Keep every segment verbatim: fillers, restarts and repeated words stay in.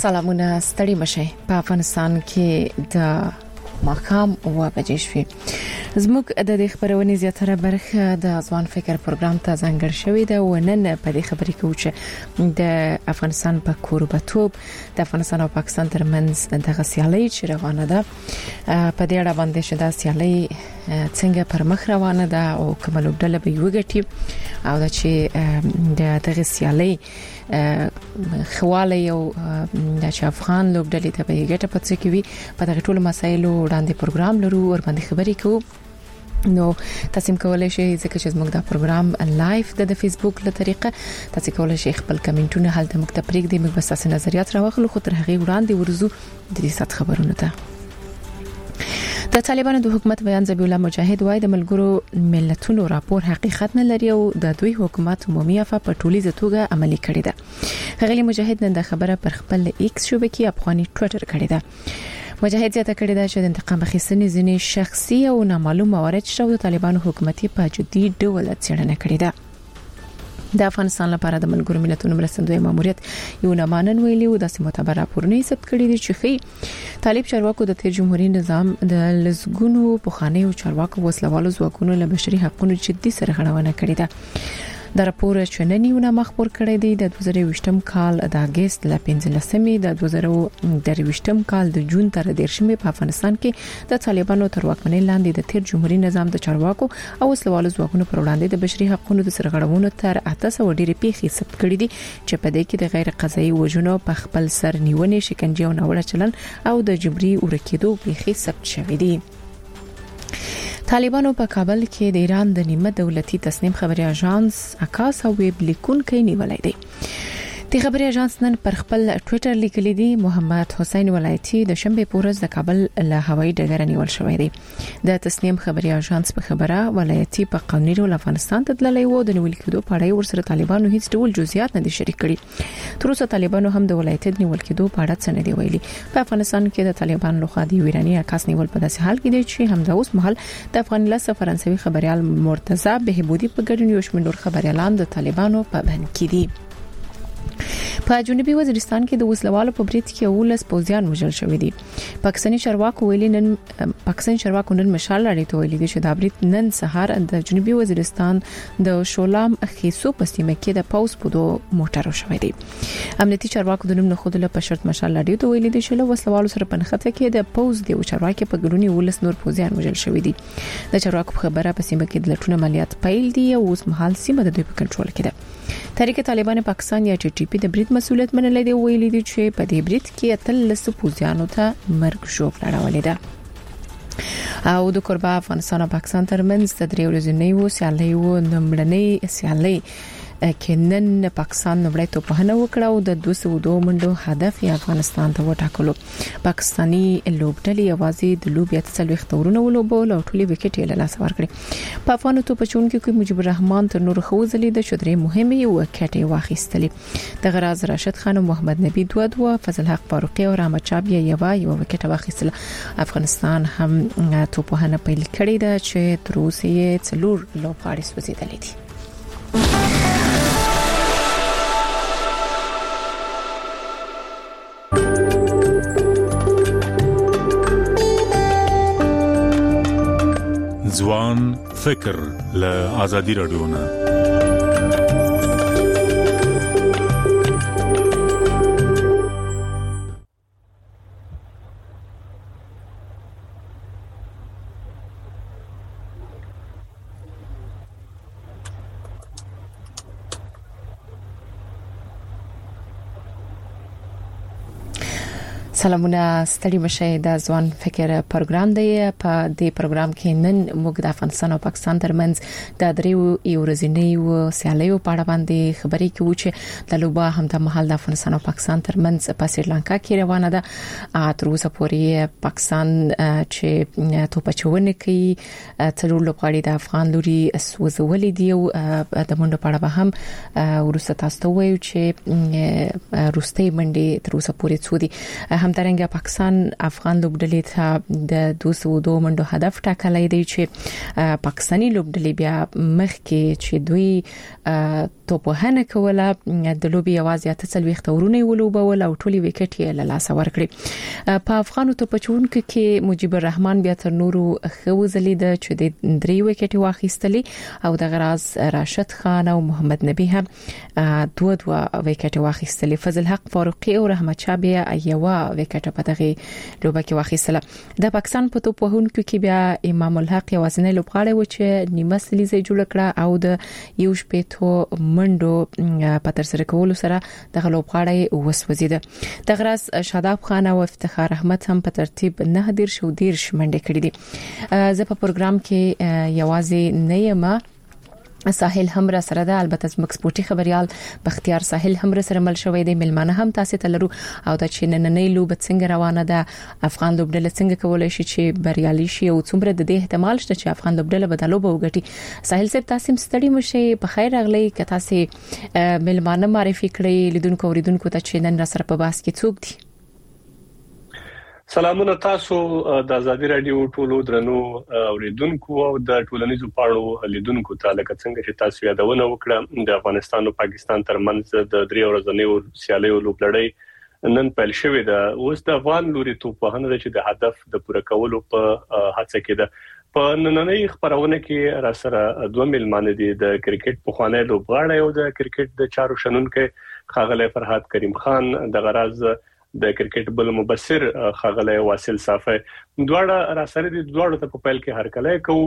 سلامونه ستړي مشه په افغانستان کې د ماقام او بجې شوي زموږ د دې خبرونې زیاتره برخه د ځوان فکر پروګرام ته ځانګړې شوې ده او نن په دې خبرې کې چې د افغانستان په کوربتوب د افغانستان او پاکستان ترمنځ د غسیالۍ چې روانه ده په دې اړه باندې چې د سیالۍ څنګه پر مخ روانه ده او کوم لوبډله به یوګټي او د چې د دغه سیالۍ خواله یو د افغان لوبډلې ته به یګټه پڅ کوي په دغه ټولو مسایلو وړاندې پروګرام لرو ور باندې خبرې کوو نو تاسو کولای شئ ځکه چې زموږ دا پروګرام لایف د فیسبوک له طریقه تاسو کولای شئ خپل کمنټونه هلته مکتب پرېږدئ موږ به تاسو نظریات راوخلو خو تر هغه وړاندې ورزو د دې سات خبرونه ته د طالبانو د حکومت بیان ذبیح الله مجاهد وایي د ملګرو ملتونو راپور حقیقت نه لري او د دوی حکومت عمومي افا په ټولیزه توګه عملي کړی ده غلی مجاهد نن د خبره پر خپل ایکس شبکې افغاني ټوئیټر کړی ده مجاهد زیاته کړی ده چې د انتقام اخیستنې ځینې شخصي او نامعلوم موارد شته د طالبانو حکومت په جدي ډول څېړنه کړې ده د افغانستان لپاره د ملګرو ملتونو مرستندوی ماموریت یو نامانن ویلي او د معتبر راپورونه ثبت کړي دي چې خي طالب چارواکو د تیر جمهوریت نظام د لزګونو پوخاني او چارواکو وسلوالو ځواکونو له بشري حقوقو جدي سرغړونه کړې ده د راپور چننیونه مخبر کړی دی د دوه زره ویشتم کال د اگست ل پنځلسمې د دوه زره درویشتم کال د جون تر دیرشمې په افغانستان کې د طالبانو تر واکمنۍ لاندې د تیر جمهوریت نظام د چارواکو او وسلوالو ځواکونو پر وړاندې د بشري حقوقو د سرغړونو تر اته سوه ډیرې پیښې ثبت کړې دي چې په دې کې د غیر قضایي وژنو په خپل سر نیونې شکنجه او ناوړه چلن او د جبري ورکېدو پیښې ثبت شوې دي طالبانو په کابل کې د ایران د نیمه دولتي تسنیم خبري اژانس اکاس او ویب لیکونکي نیولای دی د خبري اژانس نن پر خپل ټوئیټر لیکلی دی محمد حسین ولایتي د شنبه پورز د کابل له هوایي ډګر نیول شوی دی د تسنیم خبري اژانس په خبره ولایتي په قانوني ډول افغانستان ته تللی و د نیول کېدو په اړه ورسره طالبانو هیڅ ډول جزئیات نه دي شریک کړي تر اوسه طالبانو هم د ولایتي نیول کېدو په اړه څه نه دی ویلي په افغانستان کې د طالبانو لخوا د ایرانی اکاس نیول په داسې حال کې دی چې همدا اوس مهال د افغان لاس فرانسوي خبريال مرتضی بهبودي په ګډون یو شمېر خبريالان د طالبانو په بند کې دي په جنوبي وزیرستان کې د وسلوالو په بریټ کې اولس پوزیان وژل شوې دي پاکستاني چارواکو ویلي نن پاکستاني چارواکو نن مشال لري ته ویلي چې د بریټ نن سهار د جنوبي وزیرستان د شولام خیسو په سیمه کې د پاوس په دوه موټرو شوې دي امنیتي چارواکو د نوم نه خودله په شرط مشال لري ته ویلي دي چې له وسلوالو سره په نخته کې د پاوس دی او چارواکي په ګډونی اولس نور پوزیان وژل شوې دي د چارواکو خبره په سیمه کې د لټون عملیات پیل دي او اوس مهال سیمه د دوی په کنټرول کې ده تحریک طالبان پاکستان یا ټي ټي پی د بریټ مسؤلیت منلې دی ویلي دي چې په دې بریټ کې اتلس پوزیانو ته مرګ شوک لړولې ده او د قربا افغانستان او پاکستان ترمنځ د درې ورځې نو سیالۍ و نمړنۍ سیالۍ کې نن پاکستان نوړی ته په هنه وکړه او د دوه سوه دوه منډو هدف یې افغانستان ته وټاکلو پاکستانی لوبډلې اوازې د لوبیا تسلوي خطرونه ولوبول او ټولي وکټ یې له لاس ورکړي په افغانو ته پچون کې مجيب الرحمن تر نور خوځلې د شدري مهمه وکټ یې واخیستلې د غراز راشد خان او محمد نبی دوه دوه فضل حق فاروقي او رحمت چابي یو یو وکټ واخیستله افغانستان هم ته په هنه پیل کړی دا چې تر اوسه یې څلور لوبغاړي سوځیدلې دي ځوان فکر له آزادي رادیو نه سلامونه ستړي مشه د ځوان فکر پروګرام دی په دې پروګرام کې نن موږ د افغانستان او پاکستان ترمنځ د دریو ورځنیو سیالیو په اړه باندې خبرې کوو چې د لوبا هم د محل د افغانستان او پاکستان ترمنځ په سریلانکا کې روانه ده تر اوسه پورې پاکستان چې توپچونه کوي څلور لوبغاړي د افغان لوري سوځولې دي او د منډو په اړه به هم ورسته تاسو ته وایو چې روستي منډي تر اوسه پورې څو دي هم همدارنګه پاکستان افغان لوبډلې ته د دوه سوه دوه منډو هدف ټاکلی دی چې پاکستاني لوبډلې بیا مخکې چې دوی توپوهنه کوله د لوبي یوازې اته څلويخت ورونه ولوبول او ټولي وکټ یې له لاسه ورکړي. په افغانو توپچونکو کې مجيب الرحمن بیا تر نورو خوځلې د چې د درې وکټ واخیستلې او د غراز راشد خان او محمد نبی هم دوه دوه وکټ واخیستلې. فضل حق فاروقي او رحمت شاه بیا یو وکټ په دغه لوبه کې واخیستله. د پاکستان په توپوهونکو کې بیا امام الحق یوازینی لوبغاړی و چې نیمه سلیزه جوړ کړه او د یو شپېتو منډو په تر سره کولو سره د لوبغاړی وسوځیده. د غراس شاداب خان او افتخار احمد هم په ترتیب نه دیر شو دیر شمنډه کړې دي. زه په پروګرام کې یوازې نه یم، ساحل هم را سره ده، البته زموږ سپورتي خبريال بختیار ساحل هم را سره مل شوی دی. ملمانه هم تاسو ته لرو او د چینننۍ لوب څنګه روانه ده، افغان لوبډله څنګه کولای شي چې بریالي شي او څومره د دې احتمال شته چې افغان لوبډله بدلو به وګټي. ساحل صاحب تاسو ستړي مشه په خیر راغلی که تاسو ملمانه معرفي کړی لیدونکو اوریدونکو ته چې نن را سره په باس کې څوک دي؟ سلامونه تاسو د ازادي رادیو ټولو درنو اوریدونکو او د ټولنیزو پاڼو لیدونکو ته لکه څنګه چې تاسو یادونه وکړه د افغانستان او پاکستان ترمنځ د درې ورځې سیالیو لوبلړۍ نن پیل شوې ده. اوس د افغان لوري توپوهنه چې د هدف د پوره کولو په هڅه کې ده. په نننۍ خبرونه کې را سره دوه ملمانه دي، د کرکټ په خوانې لوبغاړی او د کرکټ د چارو شنونکو خاغلی فرهاد کریم خان، د غراز د کرکټ بل مبصر خاغلی واصل صافی. دواړه را سره دي، دواړه ته په پیل کې هرکلی کوو.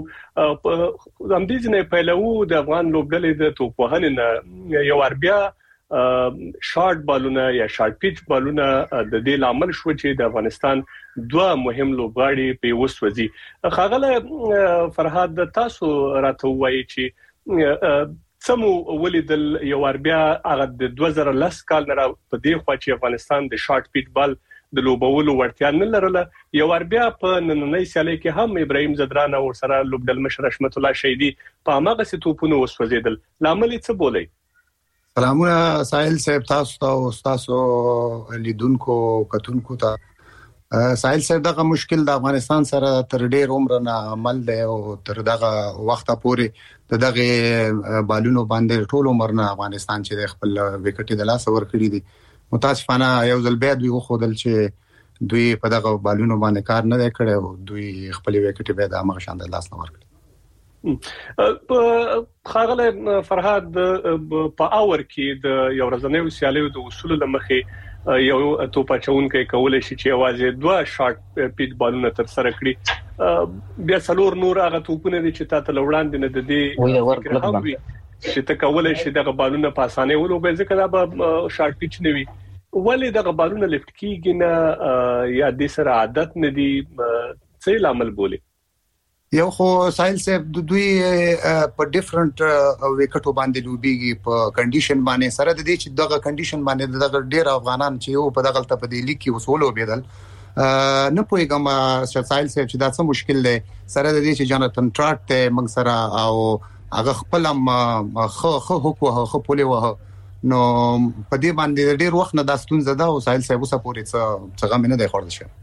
هم دې نه پیلو د افغان لوبډلې د توپوهنې نه یو اربیا شارټ بالونه یا شارټ پیچ بالونه د دې لامل شو چې د افغانستان دوه مهم لوبغاړي په وسوځي. خاغلی فرهاد تاسو راته وایي چې سمو ولیدل یو اربیا هغه د دوه زره لس کال نه په دې خوا چې افغانستان د شارټ پیټ بال د لوبولو ورتیا نه لرله. یو اربیا په نننۍ سیالي کې هم ابراهیم زدران او سره لوبډل مشر رحمت الله شهیدی په هغه ستوپونو وسوځیدل. لامل څه بولي؟ سلامونه ساحل صاحب تاسو ته او تاسو لیدونکو کتونکو ته. ساحل صاحب دغه مشکل د افغانستان سره تر ډیر عمر نه عمل دی او تر دغه وخت پورې د دغه بالونو باندې ټول عمر نه افغانستان چې خپل وکټ د لاس ور کړی دي. متاسفانه یو ځل بیا دوی خودل چې دوی په دغه بالونو باندې کار نه کړی او دوی خپل وکټ به د هغه شان د لاس نه ور کړی. په خاغله فرهاد په اور کې د یو ورځنیو سیالیو د اصول لمخې یو توپچون کې کولای شي چې आवाज دوه شارټ پیټ بالونه تر سره کړي. بیا څلور نور هغه توپونه دي چې تاسو لوړاندې نه د دې چې ته کولای شي دغه بالونه په اسانه ولوبې ځکه دا به شارټ پیچ نه وي. ولې دغه بالونه لفټ کیږي نه یا د سره عادت نه دي؟ څه لامل بوله؟ یو خو ساحل صاحب د دوی په ډیفرنٹ وکټو باندې لوبيږي په کنډیشن باندې سره د دې چې دغه کنډیشن باندې دغه ډیر افغانان چې یو په دغه ته په دې لیک کې وسولو بيدل نه پويګم ساحل صاحب چې دا څه مشکل دی سره د دې چې جاناتن ټراټ ته موږ سره او هغه خپل خو خو خو خو پولي وه نو په دې باندې ډیر وخت نه داستون زده او ساحل صاحب اوسه پورې څه څنګه مینه دی خورد شه.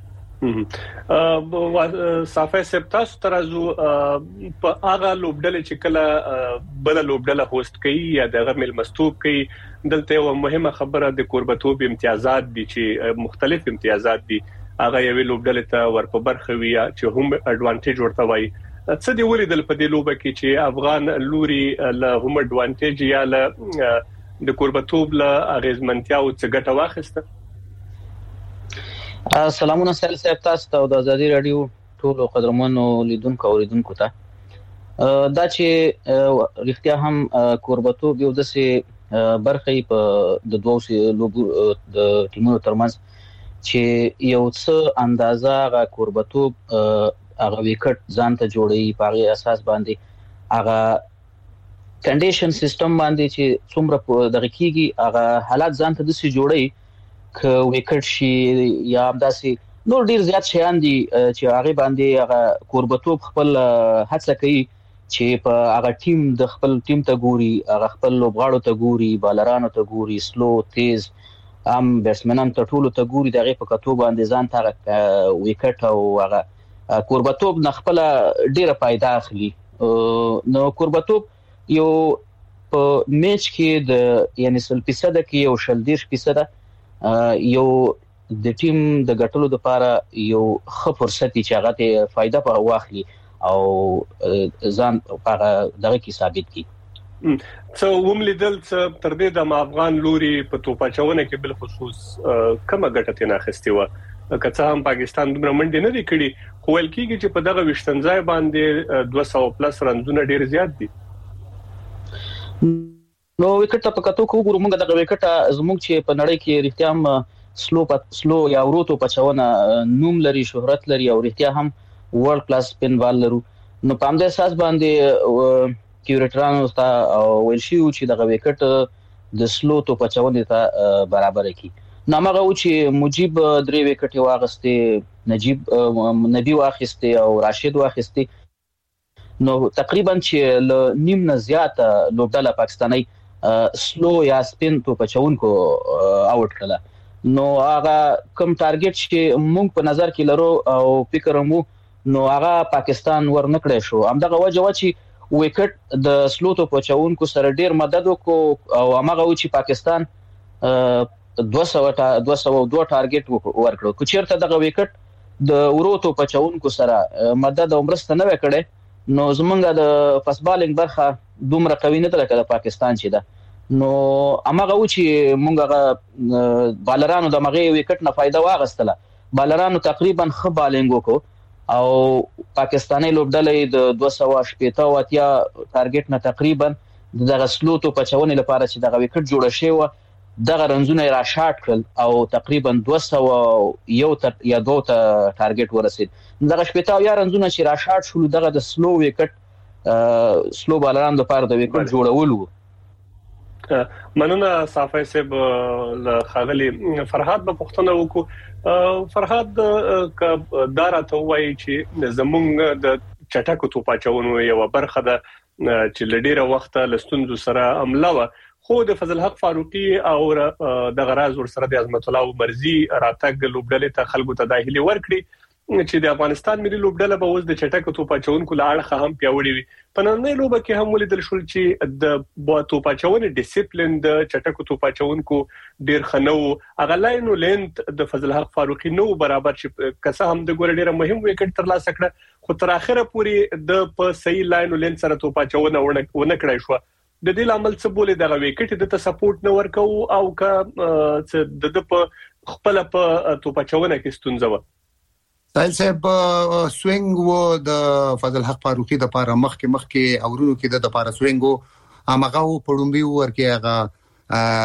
صافی سپ تاسو ترازو په هغه لوبډله چې کله بل لوبډله هوست کوي یا دغه مل مستوب کوي دلته یو مهمه خبره د قربتوب امتیازات دي چې مختلف امتیازات دي هغه یو لوبډله ته ورپه برخه وي چې هم اډوانټیج ورته وایي. څه دی ولیدل په دې لوبه کې چې افغان لوري له هم اډوانټیج یا له د قربتوب له اغیزمنتیا او څه ګټه واخیسته؟ سلامونه سهیل صاحب تاسو ته د ازادي رادیو ټولو قدرمنو لیدونکو اوریدونکو ته. دا چې رښتیا هم قربتوب یو داسې برخه په د دوه لوبو د ټیمونو ترمنځ چې یو څه اندازه غا قربتوب هغه وکټ ځان ته جوړي په هغه اساس باندې هغه کنډیشن سیستم باندې چې څومره دغه کیږي هغه حالات ځان ته د سي جوړي ک وکټ شي یا داسې نور ډیر زیات شیان دي چې هغه باندې هغه قربتوب خپل هڅه کوي چې په هغه ټیم د خپل ټیم ته ګوري، هغه خپل لوبغاړو ته ګوري، بالرانو ته ګوري، سلو تیز ام بیټسمنان ته ټولو ته ګوري دغه په کتو باندې ځان ته وکټ او هغه کوربتوب نخپل ډیره پیدا اخلي. نو کوربتوب یو په میچ کې د یعنی سل فیصد کې یو شل دیش فیصد یو د ټیم د ګټلو لپاره یو ښه فرصت چې هغه ته فائدہ په واخلي او ځان هغه دغه کې ثابت کی. څو وملیدل چې تر دې د افغان لوري په توپاچونه کې بل خصوص کومه ګټه نه اخیستې و که څه هم پاکستان دومره منډه نه دی کړی خو ول کېږي چې په دغه وشتنځای باندې دوه سوه پلس رنزونه ډیر زیات دي. نو وکټ په کتو کو ګورو موږ دغه وکټ زموږ چې په نړۍ کې رښتیا هم سلو په سلو یا وروتو پچونه نوم لري شهرت لري او رښتیا هم ورلد کلاس سپین بال لرو. نو په همدې اساس باندې کیوریټرانو ستا ویل شي چې دغه وکټ د سلو تو پچونه ته برابر کی. نو هغه و چې مجيب درې وکټ واغسته نجيب نبی واخسته او راشد واخسته. نو تقریبا چې ل نیم نه زیات لوبډاله پاکستاني سلو یا سپین تو پچونکو اوټ کړه. نو هغه کوم ټارګټ چې موږ په نظر کې لرو او فکر مو نو هغه پاکستان ورنکړې شو. همدغه وجه و چې وکټ د سلوتو پچونکو سره ډیر مدد وکړو او هغه و چې پاکستان دوه سوه دوه ټارګټ ورکړو. کو چیرته دغه وکټ د وروتو پچونکو سره مدد او مرسته نه وکړي نو زمونږ د فاست بالینګ برخه دومره قوي نه ده لکه د پاکستان چې ده. نو امغه و چې مونږه بالرانو د مغه وکټ نه فائدہ واغستله. بالرانو تقریبا خ بالینګ وکړو او پاکستاني لوبډلې د دوه سوه شپږ واتیا ټارګټ نه تقریبا دغه سلوتو پچونه لپاره چې دغه وکټ جوړ شوی و دغه رنزونه را شاټ کړل او تقریبا دوه سوه یو یا دوه ټارګټ ورسید. دغه شپږ یا رنزونه چې را شاټ شول دغه د سلو وکټ سلو بالران لپاره د وکټ جوړول وو. مننه صافی صاحب له خاغلی فرحات په پښتنه وکړو. فرحات ک دارا ته وایي چې زمونږ د چټکو توپاچونو یو برخه ده چې لډیره وخت لستونزو سره عمله و خو د فضل حق فاروقي او د غراز ور سره د عظمت الله مرزي راتګ لوبډلې ته خلکو ته داخلي ورکړي چې د افغانستان ملي لوبډله به اوس د چټکو توپاچونکو لاړه هم پیوړي وي. په نننۍ لوبه کې هم ولیدل شول چې د توپاچونې ډیسپلین د چټکو توپاچونکو ډیر خنو اغه لاینو لینت د فضل حق فاروقي نو برابر چې کسه هم د ګور ډیره مهم وکټ تر لاسه کړه خو تر اخره پورې د په صحیح لاینو لینت سره توپاچونه ونه کړای شو. د دې عمل څه بولې د وکټ د سپورټ نه ورکو او ک د په خپل په توپاچونه کې ستونزه و. سایل صاحب سوینګ و د فضل حق فاروقي د لپاره مخ کې مخ کې اورونو کې د لپاره سوینګ و امغه پړومبي ورکه هغه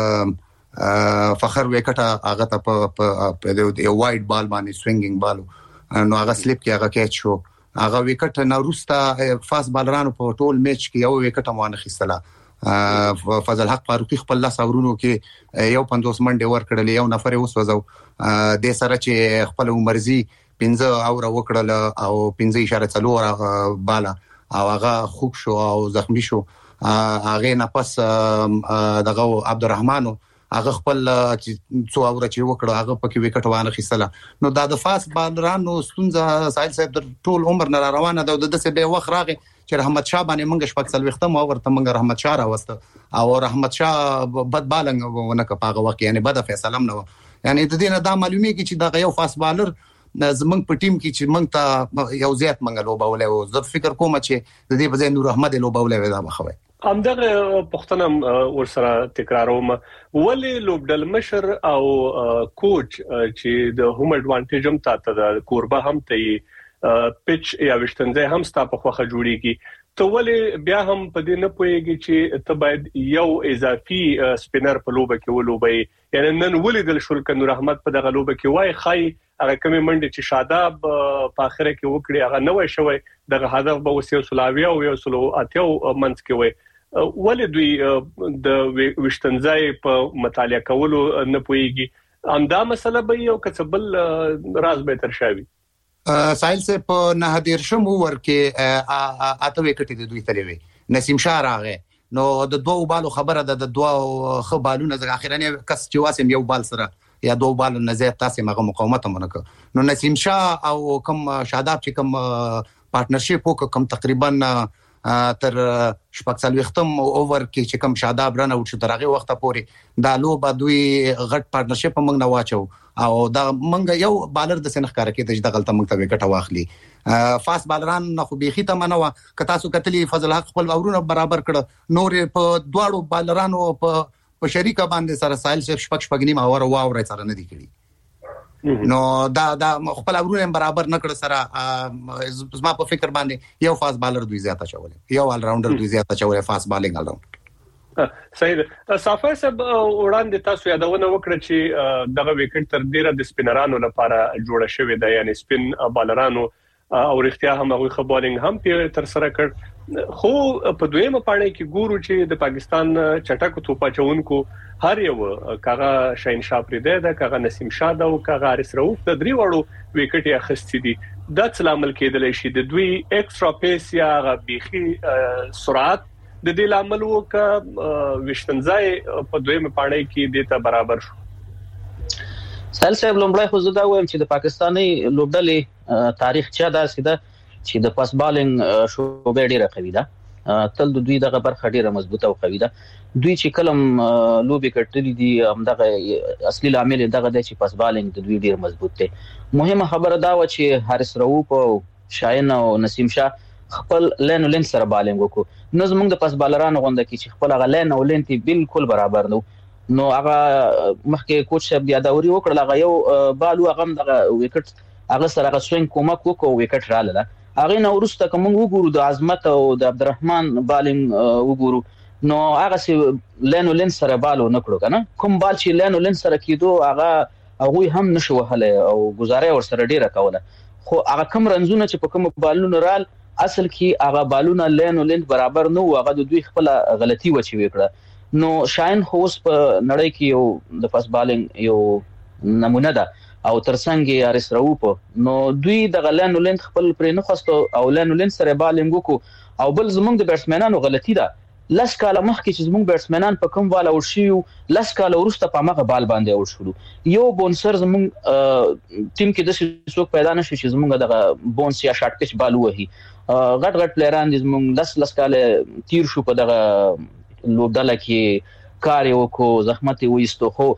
د فخر وکټه هغه ته په یو وایډ بال باندې سوینګینګ بال نو هغه سلیپ کې هغه کېچ شو. هغه وکټ نه روستا فاست بالرانو په ټول میچ کې یو وکټ مو نه خستله. فضل حق فاروقي خپل لاس اورونو کې یو پنځوس منډه ور کړل یو نفر اوس وځو د سره چې خپل مرزي پنځه اور وکړل او پنځه اشاره څلور بالا او هغه خوب شو او زخمی شو. هغه نه پس دغه عبدالرحمن هغه خپل څو اور چې وکړو هغه پکې وکټ وانه خستله. نو دا د فاست بالرانو ستونزه سایل صاحب د ټول عمر نه روانه ده د دسه به وخت راغی چې رحمت شاه باندې منګ شپږ سل وختم او ورته منګ رحمت شاه راوسته او رحمت شاه بد بالنګ ونه کپاغه وخت یعنی بد فیصله نه و. یعنی د دې نه دا معلومه کی چې دا یو فاست بالر زمنګ په ټیم کې چې منګ ته یو زیات منګ لوبولې او زه فکر کوم چې د دې بځای نور احمد لوبولې ودا بخوي. همدغه پښتنه ورسره تکراروم ولې لوبډل مشر او کوچ چې د هوم اډوانټیج هم تاته د کوربه هم ته پچ یا وشتنځي هم ستا په خوخه جوړیږي ته ولې بیا هم په دې نه پويږي چې ته باید یو اضافي سپینر په لوبه کې ولوبي. یعنی نن ولیدل شول ک نور احمد په دغه لوبه کې وای خای هغه کومې منډه چې شاداب په اخره کې وکړي هغه نه وای شوی دغه هدف به وسیو سلاوی او یو سلو اتیو منځ کې وای. ولې دوی د وشتنځي په مطالعه کولو نه پويږي امدا مسله به یو کڅبل راز به تر شاوي. سایل سے په نه دیر شم ورکه اته وکټ د دوی تلوي نسیم شاه راغه نو د دوه بالو خبره ده د دوه خو بالونه ځکه اخیرا کس چې واسم یو بال سره یا دوه بالو نه زیات تاسو مغه مقاومت منکه نو نسیم شاه او کوم شاداب چې کوم پارتنرشپ وک کوم تقریبا تر شپږ سال وختم اوور کې چې کوم شاداب رانه او چې درغه وخت پورې دا لو بدوي غټ پارتنرشپ موږ نه واچو او دا موږ یو بالر د سنخ کار کې د غلطه موږ ته وکټه واخلي فاست بالران نه خو بيخي ته منو کتا سو کتلی فضل حق خپل اورونه برابر کړ نور په دواړو بالرانو په په شریکه باندې سره سایل شپ شپږ شپږ نیم اور واو را سره نه دی کړی نو دا دا خپل اورونه برابر نه کړ سره زما په فکر باندې یو فاست بالر دوی زیاته چولې یو ال راونډر دوی زیاته چولې فاست بالینګ راوند صحیح ده صافه سب وړاندې تاسو یادونه وکړه چې دغه وکټ تر ډیره د سپینرانو لپاره جوړه شوې ده یعنی سپین بالرانو او اختیار هم هغه خبرینګ هم په تر سره کړ خو په دویمه پاڼه کې ګورو چې د پاکستان چټک توپا چونکو هر یو کاغه شاهین شاه پرې ده کاغه نسیم شاه ده او کاغه حارث رؤوف د درې وړو وکټ یې اخستې دي د څلامل کېدل شي د دوی ایکسترا پیس یا غبيخي سرعت د دې لامل وک وشتنځای په دویمه پاڼه کې د ته برابر شو سال صاحب لومړی خو زه دا وایم چې د پاکستاني لوبډلې تاریخ چا داسې ده چې د پاس بالینګ شوبې ډیره قوي ده تل د دوی دغه برخه ډیره مضبوطه او قوي ده دوی چې کلم لوبي کټلې دي همدغه اصلي عامل دغه د چې پاس بالینګ د دوی ډیر مضبوط دی مهمه خبره دا و چې حارث رؤوف او شاهین او نسیم شاه خپل لین او لین سره بالینګ وکړو نو زموږ د پاس بالرانو غونډه کې چې خپل غ لین او لین تی بالکل برابر نو نو هغه مخکې کوچ صاحب بیا دا وري وکړل هغه یو بالو هغه دغه وکټ هغه سره هغه سوینګ کومک وکړو وکټ رااله هغه نو ورسته کوم وګورو د عظمت او د عبدالرحمن بالینګ وګورو نو هغه سي لین او لین سره بالو نکړو کنه کوم بال چې لین او لین سره کیدو هغه هغه هم نشو وهله او گزارې ور سره ډیره کوله خو هغه کوم رنزونه چې په کوم بالونو رال اصل کې هغه بالونه لین او لین برابر نو هغه د دوی خپل غلطي وچی وکړه نو شاین خوس په نړۍ کې یو د پاس بالینګ یو نمونه ده او ترڅنګ حارث رؤوف نو دوی د لین او لین خپل پرې نه خوستو او لین او لین سره بالینګ وکړو او بل زمونږ د بیټسمنانو غلطي ده لس کاله مخکې چې زموږ بیټسمنان په کوم بال ورشيو لس کاله وروسته په مغه بال باندې ورشلو یو بونسر زموږ ټیم کې د څوک پیدا نشي چې زموږ دغه بونس یا شارټ پچ بال وهي غټ غټ پلیران دي زموږ لس لس کاله تیر شو په دغه لوبډله کې کار وکړو زحمت وېستو خو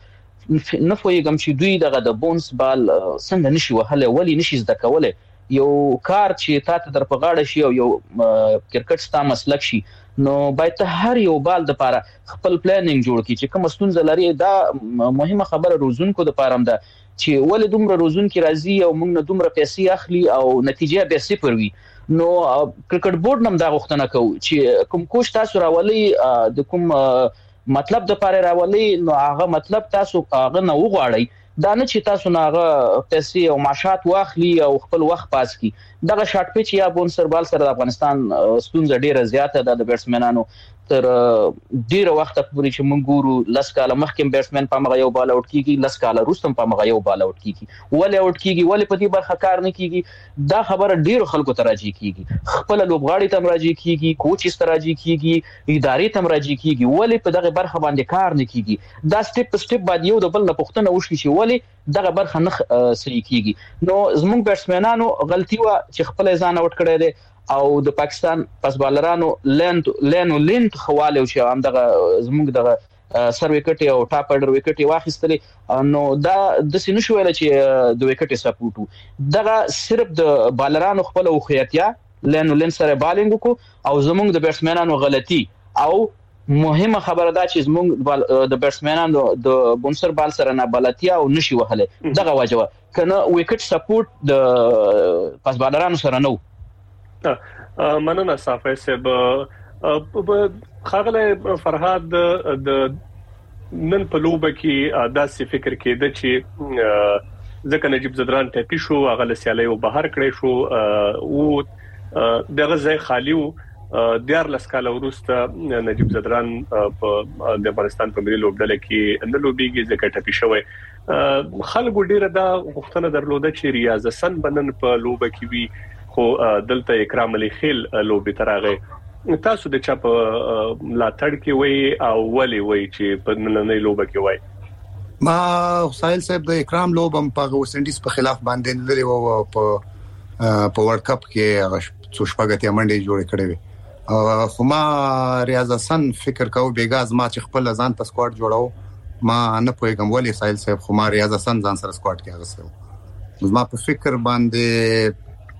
نه فویګم چې دوی دغه د بونس بال څنګه نشي وهله ولی نشي زده کوله یو کار چې تاسو در په غاړه شي او یو کرکټ ستا مسلک شي نو باید هر یو بال د لپاره خپل پلانینګ جوړ کړي چې کوم ستونزه لري دا مهمه خبره روزونکو د لپاره ده چې ولې دومره روزونکو راځي او موږ نه دومره پیسې اخلي او نتیجه به صفر وي نو کرکټ بورډ نم دا غوښتنه کوي چې کوم کوچ تاسو راولي د کوم مطلب د لپاره راولي نو هغه مطلب تاسو هغه نه وغواړئ دا نه چې تاسو نه هغه پیسې او معاشات واخلي او خپل وخت پاس کی دغه شارټ پچ یا بونسر بال سره د افغانستان ستونزه ډیره زیاته ده د بیټسمنانو تر ډیره وخت پورې چې موږ ګورو لس کاله مخکې بیټسمن په مغه یو بال اوټ کیږي لس کاله وروسته په مغه یو بال اوټ کیږي ولې اوټ کیږي ولې په دې برخه کار نه کیږي دا خبره ډیرو خلکو ته راځي کیږي خپل لوبغاړي ته راځي کیږي کوچ ته راځي کیږي ادارې ته راځي کیږي ولې په دغه برخه باندې کار نه کیږي دا سټپ سټپ باندې یو د بل نه پوښتنه وشي چې ولې دغه برخه نه صحیح کیږي نو زموږ بیټسمنانو غلطي و چې خپل ځان اوټ کړی دی او د پاکستان پاس بالرانو لین لین لین خواله او چې هم دغه زموږ دغه سر وکټ او ټاپ اډر وکټ واخیستلې نو دا د سینو شو ویل چې د وکټ سپورټو دغه صرف د بالرانو خپل خوخیتیا لین لین سره بالینګ کو او زموږ د بیټسمنانو غلطي او مهمه خبره ده چې زموږ د بیټسمنانو د بونسر بال سره نه بلتیا او نشي وهله دغه وجوه کنه وکټ سپورټ د پاس بالرانو سره نو مننه صافی صاحب خاغله فرهاد د نن په لوبه کې داسې فکر کېده چې ځکه نجیب زدران ټپي شو هغه لسیالي او بهر کړی شو او دغه ځای خالی وو دیار لسکاله وروسته نجیب زدران په د افغانستان په ملي لوبډله کې نه لوبيږي ځکه ټپي شوی خلکو ډیره دا غوښتنه درلوده چې ریاض حسن بنن په لوبه کې وي خو دلته اکرام علي خیل لوبي ترغه تاسو د چا په لاتړ کې وای او ولي وای چې په نننۍ لوبه کې وای؟ ما ساحل صاحب د اکرام لوبم په ویسټ انډیز په خلاف باندې لري او په په ورلد کپ کې هغه څو شپږه منډې جوړې کړې وي. خو ما ریاض حسن فکر کاوه بیګاز ما چې خپل ځان ته سکواډ جوړاو ما نه پوهیږم ولې ساحل صاحب خو ما ریاض حسن ځان سره سکواډ کې اغوسته. ما په فکر باندې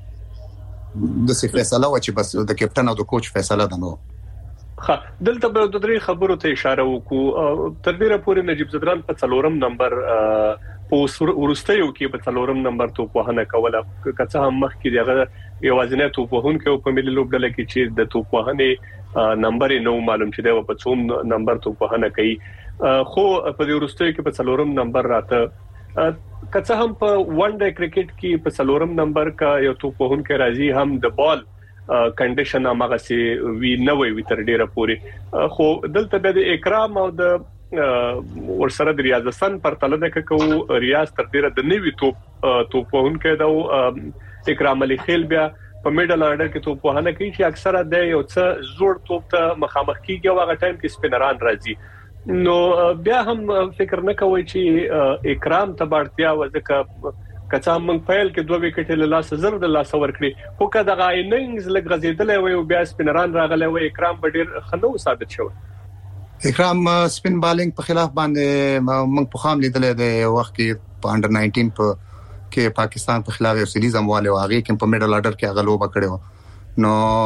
د څه فیصله و چې بس د کپټن او د کوچ فیصله ده. نو ها دلته به د درې خبرو ته اشاره وکړو. تر ډیره پورې نجیب زدران په څلورم نمبر په ورستیو کې په څلورم نمبر توپ وهنه کوله. کڅه هم مخ کې دغه یوازینی توپ وهونکی په ملي لوبډله کې چې د توپ وهنې نمبر نو معلوم چې دا په څوم نمبر توپ وهنه کوي. خو په دې ورستیو کې په څلورم نمبر راته کڅه هم په ون ډے کرکټ کې په څلورم نمبر کا یو توپ وهونکی راځي هم د بال کنډیشن هغه سي وی نه وي وی تر ډیره پوري. خو دلته د اکرام او د ورسره د ریاض حسن پر تله د کو ریاض تر ډیره د نوی توپ توپ وهونکی د اکرام علي خیل بیا په میډل اورډر کې توپ وهنه کوي چې اکثره د یو څه زوړ توپ ته مخامخ کیږي او هغه ټایم کې سپینران راځي. نو بیا هم فکر نه کوي چې اکرام ته بارتیا وځکه کڅا موږ فایل کې دوه وکټ له لاس زر د لاس ور کړی. خو کدا غایننګز لګ غزیدلې وي او بیا سپینران راغلی وي اکرام ډیر خنو ثابت شو. اکرام سپین بالینګ په خلاف باندې موږ په خام لیدلې د وخت کې په انډر ناینټین په کې پاکستان په خلاف یو سیریز امواله واغې کې په میډل اورډر کې غلوبه کړو.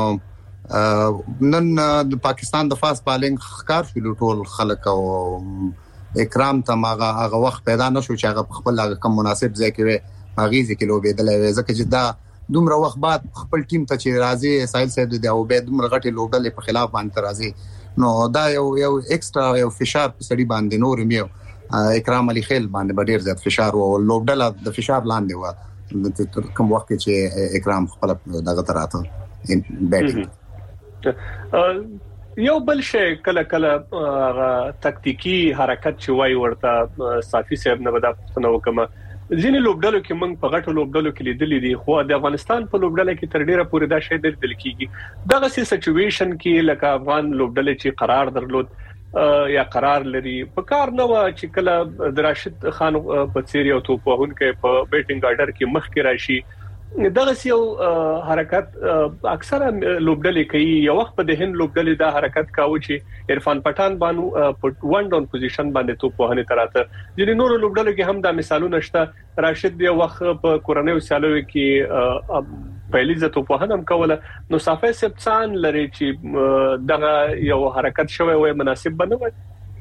نو نن د پاکستان د فاست بالینګ ښکار شو ټول خلک او اکرام ته هغه هغه وخت پیدا نشو چې هغه خپل هغه کم مناسب ځای کې وي ماغیزي کې لوبې دلې ځکه چې دا دومره وخت بعد خپل ټیم ته چې راځي ساحل صاحب د او به دومره غټي لوبډلې په خلاف باندې راځي. نو دا یو یو ایکسترا یو فشار په سړي باندې نور میو اکرام علي خیل باندې ډیر زیات فشار او لوبډله د فشار لاندې و کوم وخت چې اکرام خپل دغه تراته بیټینګ. یو بل شی کله کله تکتیکی حرکت چې وای ورته صافي صاحب نه ودا پښتنه وکما ځینې لوبډلو کې موږ په غټو لوبډلو کې لیدلې دي خو د افغانستان په لوبډله کې تر ډیره پورې دا شی د دل کېږي. دغه سي سچويشن کې لکه افغان لوبډله چې قرار درلود یا قرار لري په کار نه و چې کله د راشد خان په څیر یو توپ وهونکی په بیټینګ اورډر کې مخ کې راشي. دغه یو حرکت اکثره لوبډلې کوي. یو وخت په د هند لوبډلې دا حرکت کاوه چې عرفان پټان باندې په ون ډاون پوزیشن باندې توپ وهنه تراته. ځینې نور لوبډلې کې هم دا مثالونه شته. راشد یو وخت په کورنۍ سیالو کې پهلیزه توپ وهنه هم کوله. نو صافي سبسان لري چې دغه یو حرکت شوی وي مناسب بنوي.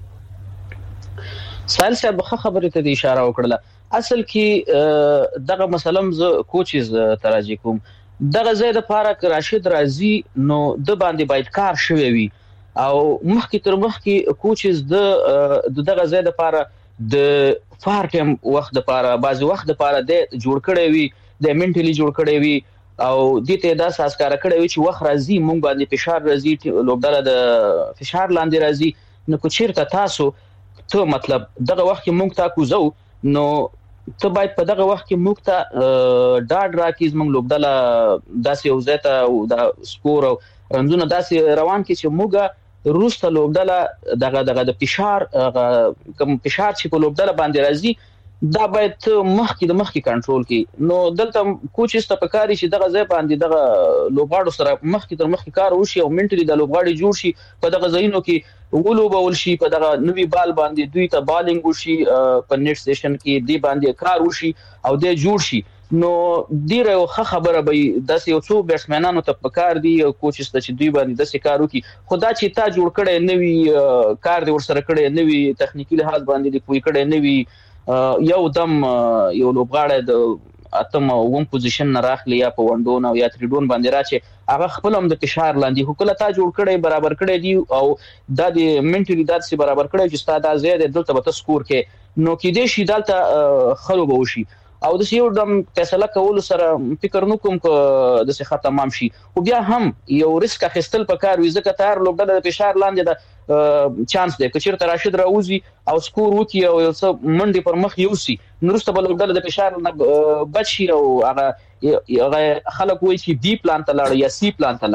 سال صاحب خبره ته اشاره وکړه. اصل کې دغه مسلم ز کوچز تراجی کوم دغه زید پارک راشد رازی نو د باندې باید کار شوی وي او مخکې تر مخکې کوچز د دغه زید پارک د فارټم وخت د پاره بعضي وخت د پاره د جوړ کړي وي د منټلی جوړ کړي وي او د ته دا اساس کار کړي وي چې وخت راځي مونږ باندې فشار راځي لوبډاله د فشار لاندې راځي نو کو چیرته تاسو ته مطلب دغه وخت مونږ تا کوزو نو ته باید په دغه وخت کې موږ ته ډاډ راکېز موږ لوبډاله داسې یو ځای ته د سکور او رنزونه داسې روان کې چې موږ روسته لوبډاله دغه دغه د فشار کوم فشار چې په لوبډاله باندې راځي دا باید مخکې د مخکې کنټرول کړي. نو دلته کوچز ته پکاري چې دغه ځای باندې دغه لوبغاړو سره مخکې تر مخکې کار وشي او منټلی د لوبغاړي جوړ شي په دغه ځایونو کې ولوبول شي په دغه نوې بال باندې دوی ته بالینګ وشي په نیټ سیشن کې دی باندې کار وشي او د جوړ شي. نو ډیره ښه خبره به داسې یو څو بیټسمنانو ته پکار دي کوچز ته چې دوی باندې داسې کار وکړي. خدا چې تا جوړ کړي نوې کار دی ورسره کړي نوې تخنیکی لحاظ باندې دی کوی کړي نوې یو دم یو لوبغاړی د اتم ووم پوزیشن نه راخلی یا په وندون او یا تریډون باندې راچې هغه خپل هم د فشار لاندې خو کله تا جوړ کړي برابر کړي دي او د منټلی دات سي برابر کړي چې ستاسو د زیاده دلته به سکور کې نو کې دې شي دلته خلوب وشي او د یو دم فیصله کول سره فکر نکوم کو د څه ختمام شي او بیا هم یو ریسک اخیستل پکار وي ځکه تار لوبډله د فشار لاندې د چانس دی کچیر تر راشد راوځي او سکور وکي او یو څه منډي پر مخ یوسي نورسته بل لوبډله د فشار نه بچي او هغه هغه خلک وایي چې بي پلان ته لاړ یا سي پلان ته لاړ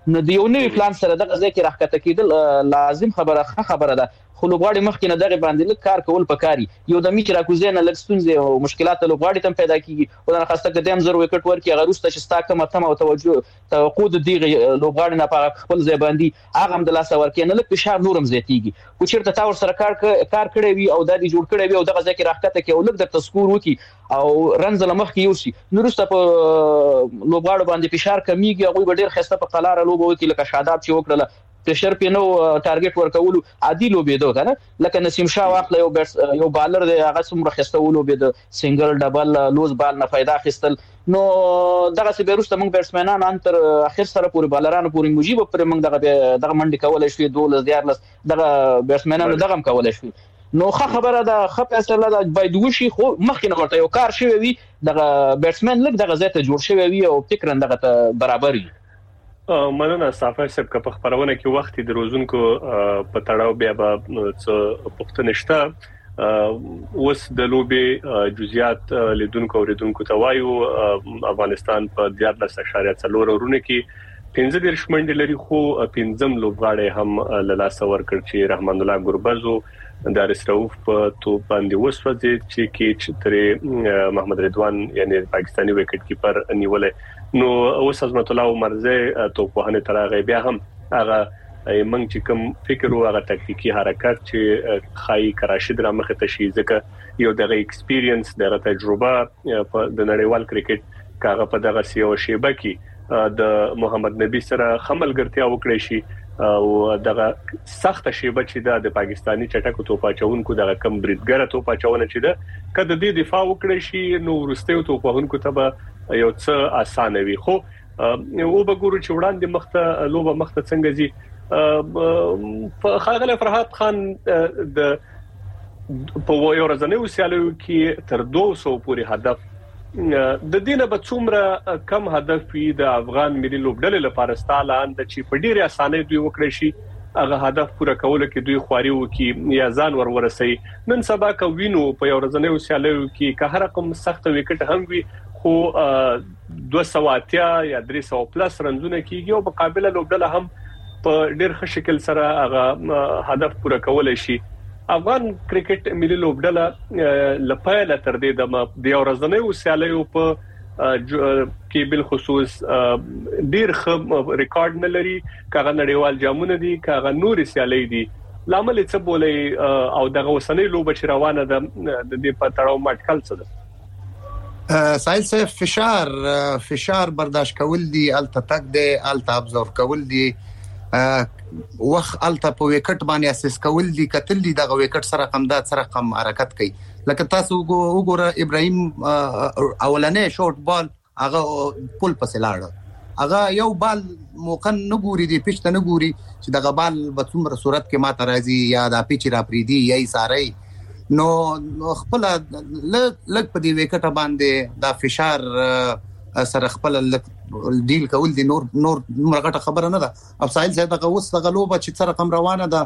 نو د یو نوی پلان سره دغه ځای کې راښکته کېدل لازم خبره خبره ده، خو لوبغاړي مخکې نه دغه باندې لږ کار کول پکاري. یو د میچ راکوزۍ نه لږ ستونزې او مشکلات لوبغاړي ته پیدا کیږي، او دا خاصه که دیم زر وکټ ورکړي هغه وروسته چې ستا کومه تمه او توجه توقع د دغه لوبغاړي نه په خپل ځای باندې هغه هم د لاسه ورکړي نه، لږ فشار نور هم زیاتېږي. خو چېرته تا ورسره کار کار کړی وي او دا دې جوړ کړی وي او دغه ځای کې راښکته کړي او لږ درته سکور وکړي او رنز له مخکې یوسي، نو وروسته په لوبغاړو باندې فشار کمیږي، هغوی به ډېر ښایسته په قلاره لوبه وکړي لکه شاداب چې وکړله، پرشر پې نو ټارګټ ورکولو عادي لوبېدو که نه، لکه نسیم شاه واخله یو بیټس یو بالر دی هغه څومره ښایسته ولوبېده، سنګل ډبل لوز بال نه فایده اخیستل. نو دغسې بیا وروسته موږ بیټسمینان ان تر اخر سره پورې بالرانو پورې موجي به پرې موږ دغه دغه منډې کولی شوې، دولس دیارلس دغه بیټسمینانو دغه هم کولی شوي. نو ښه خبره ده، ښه فیصله ده، باید وشي، خو مخکې نه ورته یو کار شوی وي، دغه بیټسمین لږ دغه ځای ته جوړ شوی وي او فکرا دغه ته برابر وي. مننه صافی صاحب، که په خبرونه کې وخت د روزونکو په تړاو بیا به څه پوښتنې شته. اوس د لوبې جزئیات لیدونکو اوریدونکو ته وایو. افغانستان په دیارلس اشاریه څلور اورونه کې پنځه دېرش منډې لري، خو پنځم لوبغاړی هم له لاسه ورکړ چې رحمان الله ګربز د حارث رؤف په توپ باندې وسوځي چې کیچ ترې محمد رضوان یعنی پاکستانی وکټ کیپر نیولې. نو اوس عظمت الله عمرزه توپ وهنه ترغه بیا هم هغه منګ چې کوم فکر او هغه تکتیکی حرکت چې خای کراشد را مخه تشي، ځکه یو دغه ایکسپیرینس دغه تجربه په د نړیوال کرکټ کاغه په دغه سیو شیبه کې د محمد نبی سره خملګرتیا وکړي شي او دغه سخت شیبه چې د پاکستانی چټکو توپاچونکو دغه کم بریدګر توپاچونه چې ده کله د دفاع وکړي شي نو ورسته توپاچونکو ته یو څه اسانه وي. خو او بګورو چې وړاندې مخته لوبه مخته څنګه زی په خاغله فرحات خان د په یو ورځنیو سیالیو کې تر دوه سوه پورې هدف د دینه به څومره کم هدف وي د افغان ملي لوبډلې لپاره ستاله اند چې په ډیره اسانه دوی وکړي شي هغه هدف پوره کول کې دوی خواري وکي یا ځان ورورسي. نن سبا کو وینو په یو ورځنیو سیالیو کې که هر رقم سخت وکټ هم وي خو دوه سوه اتیا یا درې سوه پلس رنزونه کیږي او مقابله لوبډله هم په ډیر ښه شکل سره هغه هدف پوره کولای شي. افغان کرکټ ملي لوبډله لپاره تر دې د یو ورځنیو سیالیو په کې بل خصوص ډیر ښه ریکارډ نه لري، کاغه نړیوال جامونه دي، کاغه نور سیالي دي، لامل څه بولې او دغه وسنۍ لوب چې روانه ده د دې په تړاو ماټکل څه ده؟ سایل صاحب فشار فشار برداشت کول دي، الته تک دي، الته ابزورب کول دي، وخت الته په وکټ باندې اساس کول دي، کتل دي دغه وکټ سره کم دا سره کم حرکت کوي. لکه تاسو وګوره ابراهيم اولنې شورت بال هغه پول پسې لاړ، هغه یو بال موقع نه ګوري دی، پښته نه ګوري چې دغه بال په څومره صورت کې ماته راځي یا د پیچ را پریدي یا یې ساري. نو خپل لګ په دې وکټ باندې دا فشار سره خپل ډیل کول دي، نور نور مرغټه خبره نه ده. اب سایل زه دغه وس دغه لوبه چې سره کم روانه ده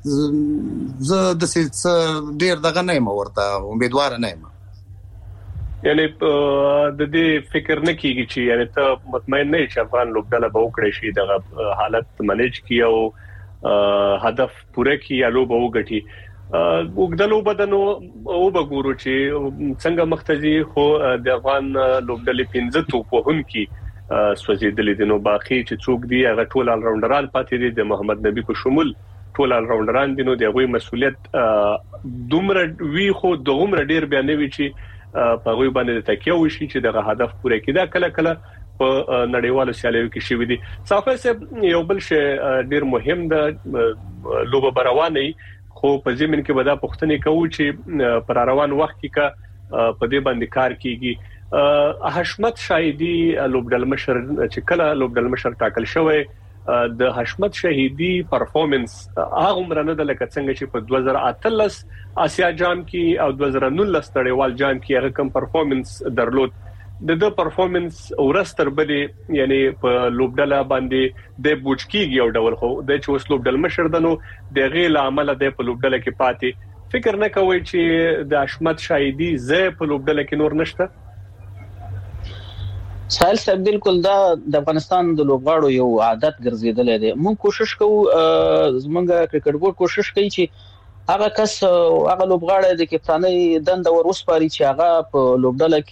زه د څه ډیر دغه نه یم ورته امیدوار نه یم، یعنی د دې فکر نه کیږي چې یعنی ته مطمئن نه چې افغان لوبډله به وکړي شي دغه حالت منیج کی او هدف پوره کی یا لوبه وګټي. وګدلو بدنو او بګورو چې څنګه مختزي خو د افغان لوبډلې پنځه توپوهن کی سوځیدلې دي، نو باقي چې څوک دی هغه ټول ال راونډران پاتې دي د محمد نبی په شمول ټول ال راونډران دي. نو دغه مسولیت دومره وی خو دومره ډیر بیانوي چې په غوي باندې تکیه وشي چې دغه هدف پوره کړي. کله کله په نړیوالو سیالیو کې شوې دي. صافي صاحب یو بل شی ډیر مهم ده، لوبه برواني خو په زمين کې ودا پښتنې کوو چې پر روان وخت کې کا په دې باندې کار کیږي. حشمت شاهدی لوبډل مشر چې کله لوبډل مشر ټاکل شوی د حشمت شاهدی پرفورمنس هغه مرنه د لکه څنګه چې په دوه زره اتلس آسیا جام کې او دوه زره نولس نړیوال جام کې هغه کم پرفورمنس درلود، د د پرفورمنس ورستر بلې یعنی په لوبډله باندې د بوچکیږي یو ډول خو د چوس لوبډل مشر دنو د غیل عمل د په لوبډله کې پاتې فکر نه کوي چې د حشمت شاهدی زه په لوبډله کې نور نشته. سایل صاحب بالکل دا د افغانستان د لوبغاړو یو عادت ګرځیدل دی. موږ کوشش کوو زمونږ کرکټ بورډ کوشش کوي چې هغه کس هغه لوبغاړی د کپتانۍ دنده ور وسپاري چې هغه په لوبډله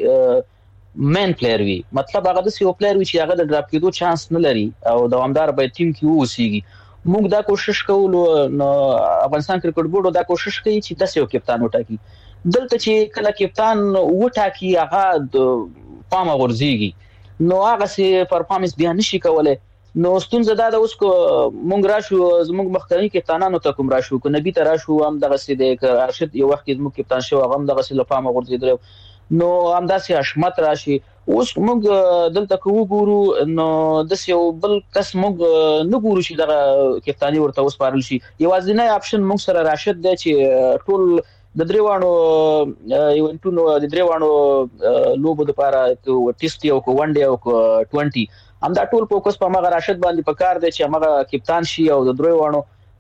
کې مین پلیئر وي. مطلب هغه د یو پلیئر وي چې هغه د ډراپ کېدو چانس نه لري او دوامدار به ټیم کې ووسیږي. موږ دا کوشش کوو نو افغانستان کرکټ بورډ دا کوشش کوي چې د یو کپتان وټاکي. دلته چې کله کپتان وټاکي هغه د پامه ورزيږي نو هغه سي پرفارمنس بیا نشي کولای. نو ستونزه دا د اوس کو مونږ راشو زموږ مخکنی کپتانانو ته کوم راشو کو نبی ته راشو هم دغه سي د ارشد یو وخت زموږ کپتان شو هغه هم دغه سي لپاره ورزيدل نو هم داسې حشمت راشي. اوس موږ دلته کو ګورو نو د یو بل کس موږ نه ګورو چې دغه کپتانی ورته وسپارل شي. یوازینی اپشن موږ سره راشد دی چې ټول د دریوانو ایونټونو د دریوانو لوبو لپاره ټیسټ یو کو ون ډے او کو بیس هم دا ټول فوکس په مغه راشد باندې پکار دی چې هغه کپتان شي او د دریوانو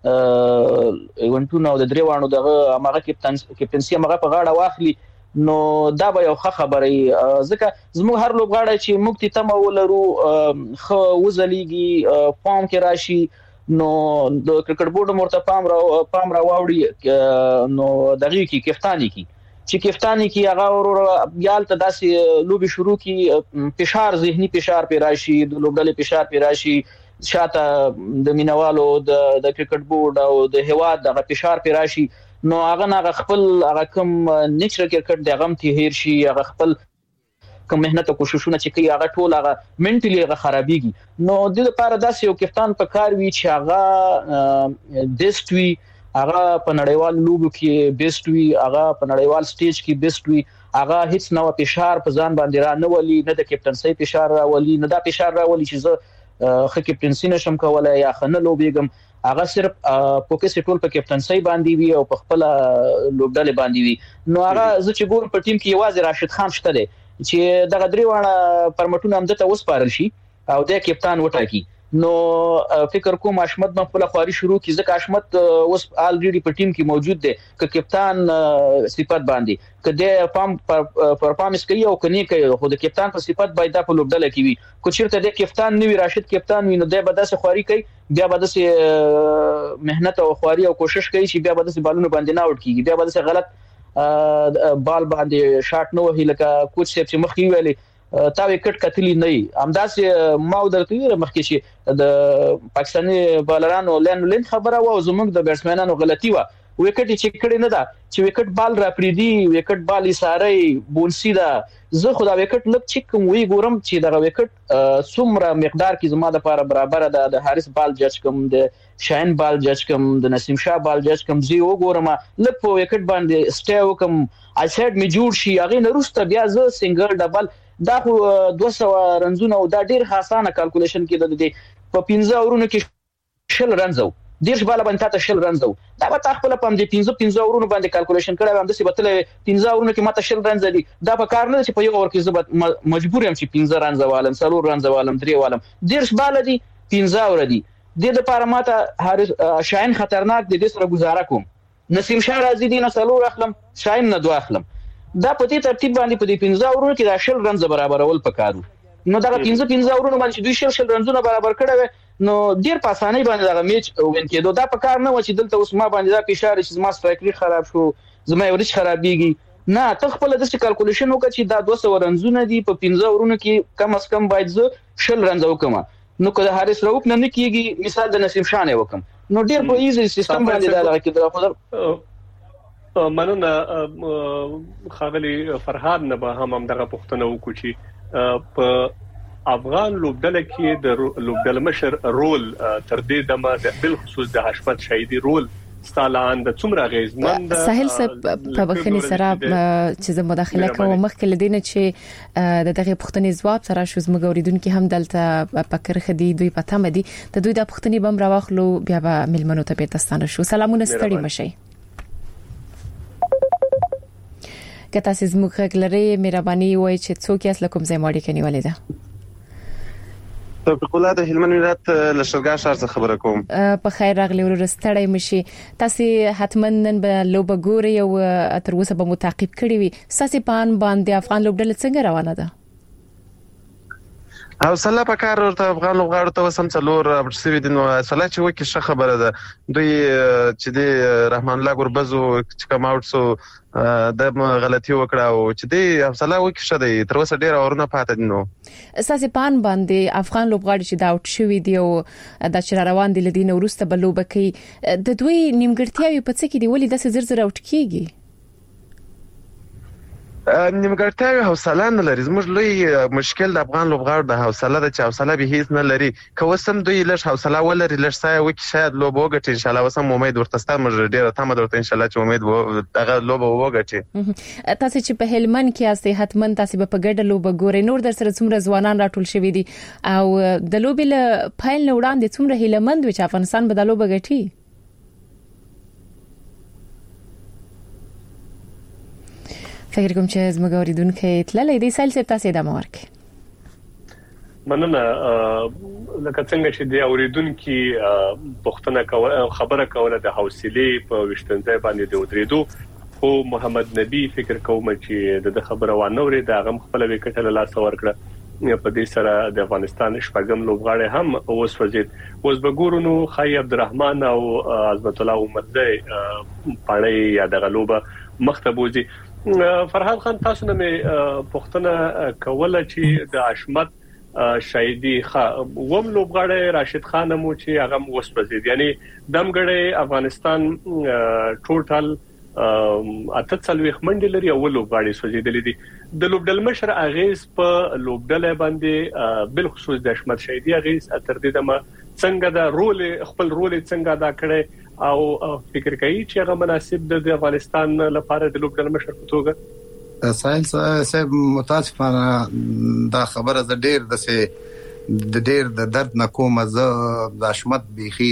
ایونټونو او د دریوانو دغه هغه کپتان کپتنسي هغه په غاړه واخلي. نو دا به یو ښه خبره ځکه زموږ هر لوبغاړی چې موږ ته تم ولرو خو وزلیږي فارم کې راشي نو د کرکټ بورډ مرته پام را پام را واوړي نو دغه کې کپتانی کی چې کپتانی کی هغه ورو یال ته داسې لوبي شروع کی فشار ذهني فشار پی راشي د لوبډلې فشار پی راشي شاته د مینوالو د د کرکټ بورډ او د هواد دغه فشار پی راشي نو هغه نه خپل هغه کوم نیچرل کرکټ دغه هم ته هیر شي هغه خپل کوم مهنت او کوششونه چې کوي هغه ټول هغه منټلی هغه خرابيږي. نو د لپاره داسې یو کپتان په کار وی چې هغه بیسټ وی هغه په نړیوال لوبو کې بیسټ وی هغه په نړیوال سټیج کې بیسټ وی هغه هیڅ نو فشار په ځان باندې را نه ولي نه د کپټنسي فشار را ولي نه د فشار را ولي چې زه خو کپټنسي نشم کولای یا خنه لوبېږم. هغه صرف فوکس ټول په کپټنسي باندې وی او په خپل لوبډلې باندې وی. نو هغه زه چې ګورم په ټیم کې یوازې راشد خان شته دی چې دغه دریوانه پرمټونه هم دته وسپارل شي او د کپتان وټاکی. نو فکر کوم اشمت په خپل خواري شروع کی ځکه اشمت اوس الریډي په ټیم کې موجود دی ک کپتان صفات باندې کده پام پرفارمنس کوي او کني کوي خو د کپتان په صفات باید په لوبډله کې وي. کو چیرته د کپتان نیوی راشد کپتان وینو د بداسه خواري کوي بیا بداسه مهنت او خواري او کوشش کوي چې بیا بداسه بالونه باندې نه وټ کیږي بیا بداسه غلط بال باندې شاټ نو هی لکه کوچ سیب چې مخې ویلي تا وکټ کتلی نه همداسې ما درته ویل مخکې چې د پاکستاني بالرانو لین لین خبره و زموږ د بیټسمنانو غلطي و وکټ چې کړي نه دا چې وکټ بال را پریدي وکټ بال یې بونسي دا زه خو دا وکټ لک چې کوم وی ګورم چې دا وکټ څومره مقدار کې زما د لپاره برابر ده د حارث بال جج کوم د شاهین بال جج کوم د نسیم شاه بال جج کوم زی وګورم لک په وکټ باندې سټیو کوم اسید می جوړ شي هغه نرسته بیا زه سنگل ډبل دا خو دوه سوه رنزونه او دا ډیر اسانه کیلکولیشن کې د په پنځه اورونو کې شل رنزو دیرش بالا باندې تاسو شل رنزو دا به تاسو خپل پم دي پنځه پنځه اورونو باندې کیلکولیشن کړو هم د سی بتل پنځه اورونو کې ماته شل رنز دي دا په کار نه چې په یو اور کې زبط مجبور یم چې پنځه رنز والم سلور رنز والم درې والم دیرش بالا دي پنځه اور دي د لپاره ماته حارث شاهین خطرناک دي د سره گزاره کوم نسیم شاه راځي دي نه سلور اخلم شاهین نه دوه اخلم دا په دې ترتیب باندې په دې پنځه اورونو کې دا شل رنز برابرول پکارو. نو دا پنځه پنځه اورونو باندې دوی شل شل رنزونه برابر کړو نو ډیر په اسانۍ باندې دا میچ وین کېدو دا په کار نه و چې دلته اوس ما باندې دا فشار چې زما سټرایک خراب شو زما یو ریچ خرابېږي نه ته خپل د کیلکولیشن وکړه چې دا دوه سوه رنزونه دي په پنځه اورونو کې کم از کم باید زه شل رنز وکم نو که حارث راوپ نه کېږي مثال د نسیم شاه نه وکم نو ډیر په ایزي سیستم باندې دا راکې مننه خاغلی فرهاد نه به هم دغه پښتنه وکړي چې په افغان لوبډله کې د لوبډله مشر رول تر دې دمه د بل خصوص د حشمت شهیدی رول ستالان د څومره غیزمند ساحل صاحب په بخنی سره چې زه مداخله کوم مخکې لدینه چې د دغه پښتني ځواب سره شو زموږ اوریدونکو هم دلته پکر خدي دوی پته مدي د دوی د پښتني بم راوخلو بیا به ملمنو ته پیتستانه شو سلامونه ستړي مشي کته سیس مخک لري مهرباني وای چې څوک یې لکم زموږی کني ولیدا په کوله د هلمند ولایت لشرګا شهر څخه خبره کوم په خیر راغلی ورستړی مشي تاسو حتمن نن به لوب ګوري او تر اوسه به متعقب کړی وي ساسي پان باندې افغان لوبډله څنګه روانه ده حوصله پکار ورته افغان لوبغاړو ته وسم څلور سوي دي نو حوصله چې وکي ښه خبره ده. دوی چې دی رحمان الله ګربزو چې کم اوټ سو د غلطي وکړه او چې دی حوصله وکي ښه دی تر اوسه ډیر اورونه پاتې دي. نو اساسي پان باندې افغان لوبغاړي چې دا اوټ شوي دي او د چر روان دي لدین ورسته بلوبه کوي د دوی نیمګړتیاوي په څه کې دی ولې د زر زر اوټ کیږي؟ نیمګړتیاوي حوصله نه لري. زموږ لوی مشکل د افغان لوبغاړو د حوصله د چې حوصله به هیڅ نه لري. که وسم دوی لږ حوصله ولري لږ سایه وکي شاید لوبه وګټي ان شاء الله. وسم امید ورته ستاسو موږ ډیره تمه درته ان شاء الله چې امید دغه لوبه وګټي. تاسو چې په هلمند کې استه حتمن تاسو په ګډه لوبه ګورئ نور در سره څومره ځوانان راټول شوي دي او د لوبې له پایل نه وړاندې څومره هلمند و چې افغانستان به د لوبه ګټي؟ فکر کوم چې زموږ اوریدونکو تللې دي سایل سپ تاسو د مارک مننه لکه څنګه چې د اوریدونکو پښتنه کوله خبره کوله د حوصله په وشتنځای باندې د ودریدو خو محمد نبی فکر کوم چې د خبره وانه ورې د غم خپل وکټ له لاس ورکړه په دې سره د افغانستان شپږم لوبغاړي هم اوس وزید اوس بګورونو خای عبدالرحمن او عظمت الله عمرزی پړې یا د غلوبه مختبوزي. فرحان خان تاسو نه پښتنه کوله چې د اشمت شهیدی خا وم لوبغاړی راشد خان مو چې هغه وسپزید یعنی دمګړی افغانستان ټوټل اته څلويخ منډه لري او لوبغاړي سوځیدلې دي. د لوبډل مشر اغیز په لوبډل باندې بل خصوص د اشمت شهیدی اغیز تر دې دمه څنګه دا رول خپل رول څنګه ادا کړي او فکر کوي چې هغه مناسب د افغانستان لپاره د لوبډل مشر په توګه؟ سایل صاحب متاسفانه دا خبره ز ډیر د سه د ډیر د درد نه کوم زه د اشمت بيخي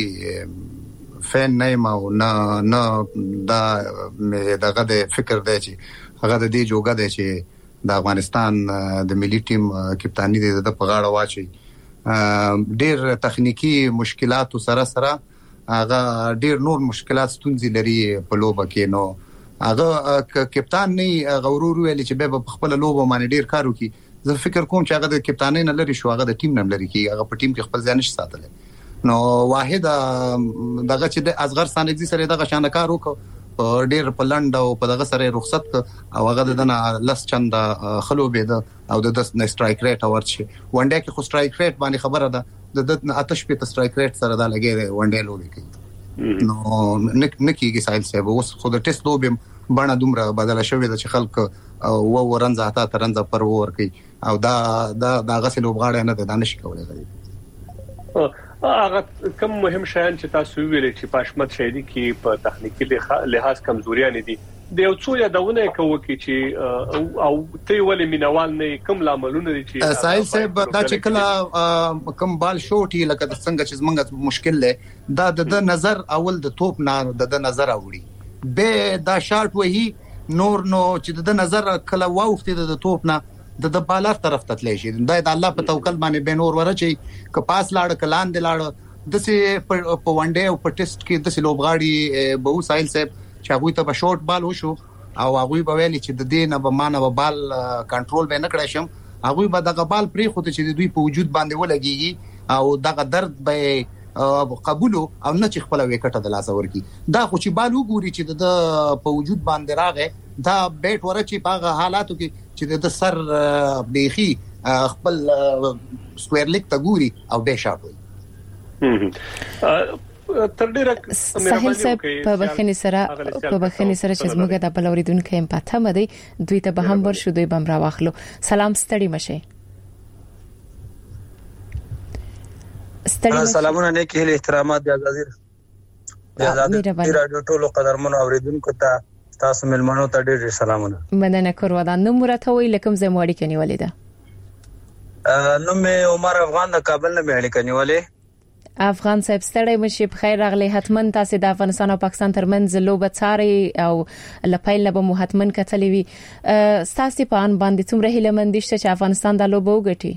فین نه ما او نه نه دا دغه د فکر دی چې هغه د دې جوګه دی چې د افغانستان د ملي ټیم کپتانی د په غاړه واچي. ډیر تخنیکی مشکلات سره سره هغه ډیر نور مشکلات ستونزې لري په لوبه کې. نو هغه کپتان نه غورور ویل چې به خپل لوبه باندې ډیر کار وکړي. زه فکر کوم چې هغه د کپتانۍ نه لري شو هغه د ټیم نه لري کې هغه په ټیم کې خپل ځان نشي ساتلی. نو واحد دغه چې د اصغر سانګزي سره دغه شان کار وکړ ډیر په لند او په دغه سره رخصت او هغه دنه لس چند خلو بيد او د دس سټرایک ریټ اور شي ون ډے کې خو سټرایک ریټ باندې خبره ده د آتش په سټرایک ریټ سره دا لګي ون ډے لوبي کوي. نو نک نکیږي سایل صاحب اوس خو د ټیسټ لوبي بڼه دومره بدله شوې ده چې خلک او ورنځه اته ترنځ پر ور کوي او دا دا دا غسل لوبغاړي نه ده دانش کولای. هغه کوم مهم شیان چې تاسو ویلې چې پښمت شهیدی کې په تخنیکی لحاظ کمزوریاں دي د یو څو یادونه کوي چې او ته ولې مینوال نه کوم لاملونه دي چې سایل صاحب دا چې کله کوم بال شوټي لکه څنګه چې زمونږ مشکل له دا د نظر اول د توپ نه د نظر اوړي به دا شاټ وਹੀ نور نو چې د نظر کله واوختي د توپ نه د د بالر طرف ته تللی شي دا د الله په توکل باندې بنور ورچي ک پاس لاړ کلان دی لاړ د سي په ون ډے او په ټیسټ کې د سي لوبغاړي به سایل صاحب چې هغه ته په شورت بال وشو او هغه به ویلي چې د دې نه به مانو بال کنټرول به نه کړی شم هغه به دغه بال پری خو ته چې دوی په وجود باندې ولګيږي او دغه درد به قبول او نه چې خپل وکټه د لاس ورکی دا خو چې بال وګوري چې د په وجود باندې راغې دا بیٹ ورچی په حالاتو کې چې د سر بيخي خپل سکوير لیک ته ګوري او به شاټ وي. تر ډیره ساحل صاحب په بخښنې سره په بخښنې سره چې زموږ د بل اوریدونکو هم پته مده دوی ته به هم ورشو دوی بم را واخلو. سلام ستړي مشه. سلامونه نیک هیله احترامات د ازادي د ازادي رادیو ټولو قدرمنو اوریدونکو ته تاسو ملمنو ته ډېر سلامونه. مننه کور ودان نو مرته وی لکم زموړی کني ولیدا نو مې عمر افغان د کابل نه مې اړیکه نیولې. افغان صاحب ستړی مشي په خیر راغلی حتمن تاسو د افغانستان او پاکستان ترمنځ لوبه څاري او لپایل نه به حتمن کتلې وي تاسو په ان باندې څومره هیله مندشته چې افغانستان د لوبه وګټي؟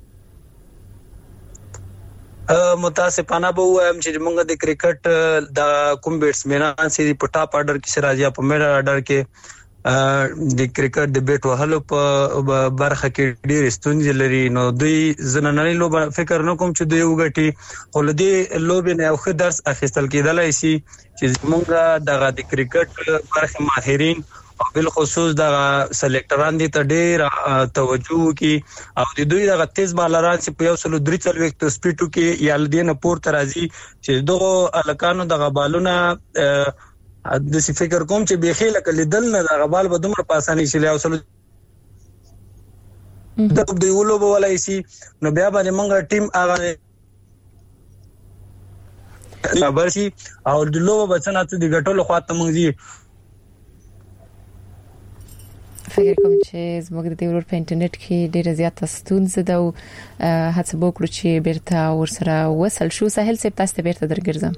متاسفانه به وایم چې موږ د کرکټ د کوم بیټسمنان سي په ټاپ آرډر کې راځي په میډل آرډر کې د کرکټ د بیټ وهلو په برخه کې ډېر ستونزې لري نو دوی زنانه لوبه فکر نه کوم چې دوی وګټي خو له دې لوبې نه یو ښه درس اخیستل کېدلای شي چې موږ دغه د کرکټ برخه ماهرین او بل خصوص دغه سلیکټران دي ته ډېر توجه وکړي او د دوی دغه تیز بالران چې په یو سلو درې څلوېښت وخت سپیډ کې یا لدې نه پورته راځي چې دغه الکانو دغه بالونه د سی فکر کوم چې بيخي لکه لیدل نه د غبال به دومره په اسانۍ شي له اوسلو د دوی ولو به ولای شي نو بیا باندې موږ ټیم هغه خبر شي او د لوبه بچنه ته د ګټلو خواته موږ دي فکر کوم چې زموږ د ورور په انټرنیټ کې ډېر زیات ستونزې ده او هڅه وکړو چې بیرته ورسره وصل شو. ساحل صاحب تاسو ته بیرته درګرځم.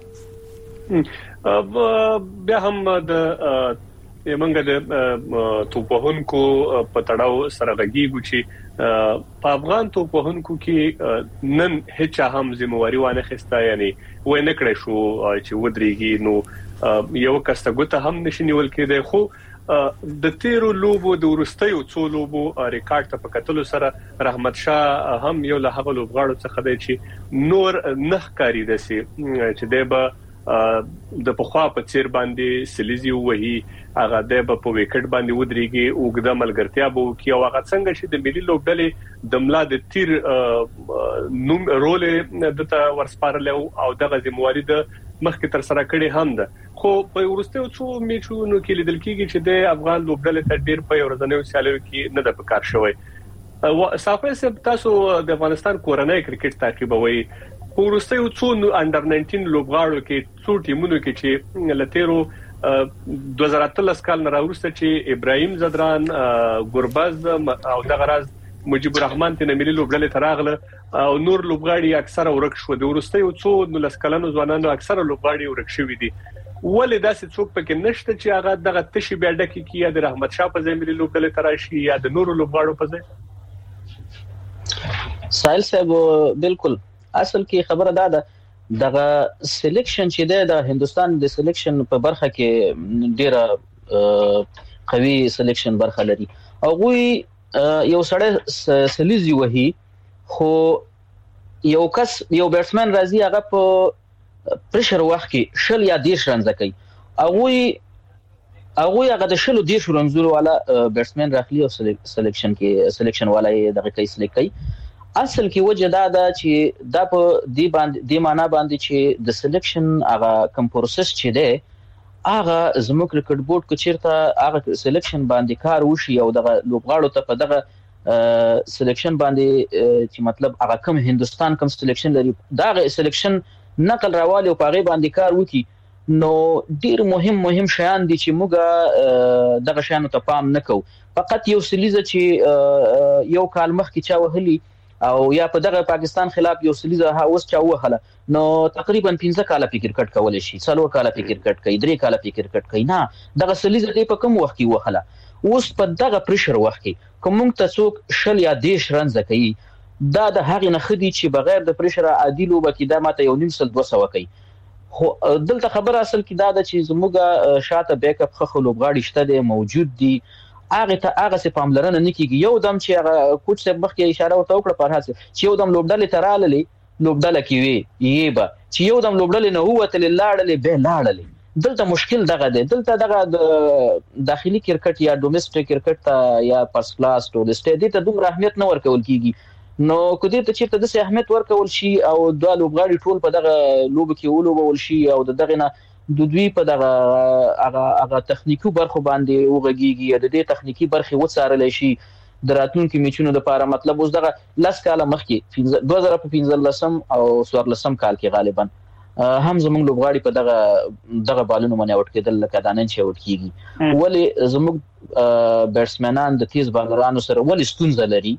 بیا هم د یمنګ د توپوهونکو په تړاو سره غږیږي چې په افغان توپوهونکو کې نن هیڅ هم ذمہواری وانه خسته یعنی وای نه کړی شو چې ودرېږي نو یو کستګوته هم نشنیول کېده خو د تیرو لوبو د ورستیو څو لوبو ریکارډ ته په کتلو سره رحمت شاه هم یو له هغه لوبغاړو څخه دی چې نور نه ښکاری دسي چې دبا د پخوا په چیر باندې سلیزي وਹੀ هغه د په وکټ باندې ودرېږي او د ملګرتیا بو کې او هغه څنګه چې د ملي لوبډلې د ملا د تیر نوم رول د ورسپارل او دغه ذمہواری د مخکې تر سره کړي هم ده خو په ورستیو څو میچونو کې لیدل کېږي چې د افغان لوبډلې تر ډیر په ورځنیو سیالیو کې نه د پکار شوی صافي سب تاسو د افغانستان کورنۍ کرکټ تعقیبوي ورستیو څو انډر ناینټین لوبغاړو کې څو ټیمونو کې چې لتیرو دوه زره اتلس کال نه راوړسته چې ابراهيم زدران ګورباز او دغه راز مجيب الرحمن ته ملي لوبډلې تراغله او نور لوبغاړي اکثره ورک شو د ورستیو څو نلس کلنو ځوانانو اکثره لوبغاړي ورک شوي دي ولې داسې څوک پکې نشته چې هغه دغه تشي بیا ډکه کیه د رحمت شاه په ځای ملي لوبډلې تراشي یا د نور لوبغاړو په ځای سایل صاحب بالکل اصل کې خبره ده دغه سلیکشن چې ده د هندستان د سلیکشن په برخه کې ډیره قوي سلیکشن برخه لري او غوي یو سړی سلیزي وਹੀ خو یو کس یو بیټسمن راځي هغه په پرشر وخت کې شل یا دیش رنز کوي هغه هغه هغه د شلو دیش رنزولو والا بیټسمن راخلي او سلیکشن کې سلیکشن والا یې دغه کوي سلیکټ کوي اصل کې وجه دا ده چې دا په دی باندې دی معنا باندې چې د سلیکشن هغه کم پروسس چې ده هغه زموږ کرکټ بورډ کو چیرته هغه سلیکشن باندې کار وشي او دغه لوبغاړو ته په دغه سلیکشن باندې چې مطلب هغه کم هندستان کم سلیکشن لري دا سلیکشن نقل راوالي او پاغي باندې کار وکي نو ډیر مهم مهم شیان دي چې موږ دغه شیانو ته پام نکو فقط یو سلیزه چې یو کال مخکې چا وهلي او یا په دغه پاکستان خلاف یو سلیزه ها اوس چا وهله نو تقریبا پنځه کاله په کرکټ کول شي څلور کاله په کرکټ کوي درې کاله په کرکټ کوي نه دغه سلیزه دې په کوم وخت کې وهله اوس په دغه پرشر وخت کې کوم ته څوک شل یا دیش رنز کوي دا د هغې نه خدي چې بغیر د پرشر عادي لوبه کې دا ماته یو نیم سل دوه سوه کوي خو دلته خبر اصل کې دا د چې زموږه شاته بیک اپ خو لوبغاړي شته دي موجود دي هغه ته هغه څه پاملرنه نکېږي یو دم چې هغه کوچ څه مخکې اشاره وته وکړه په هڅه چې یو دم لوبډلې تراللې لوبډله کې وي یې به چې یو دم لوبډلې نه هوته لاړلې به لاړلې دلته مشکل دغه دی دلته دغه د داخلي کرکټ یا ډومېسټک کرکټ ته یا فرست کلاس ټورسټ دې ته دومره اهمیت نه ورکول کیږي نو کدی ته چې ته د اهمیت ورکول شي او د لوبغاړي ټول په دغه لوب کې ولوبول شي او دغه نه د دوی په دغه هغه هغه تخنیکی برخو باندې وغږیږي د دې تخنیکی برخې وڅارل شي د راتلونکو میچونو لپاره مطلب اوس دغه لاس کاله مخکې دوه زره پنځلسم او څوارلسم کال کې غالبا هم زموږ لوبغاړي په دغه دغه بالونو باندې اوټ کېدل لکه دانن چې اوټ کیږي ولی زموږ بیټسمنان د تیز بالرانو سره ولی ستونزه لري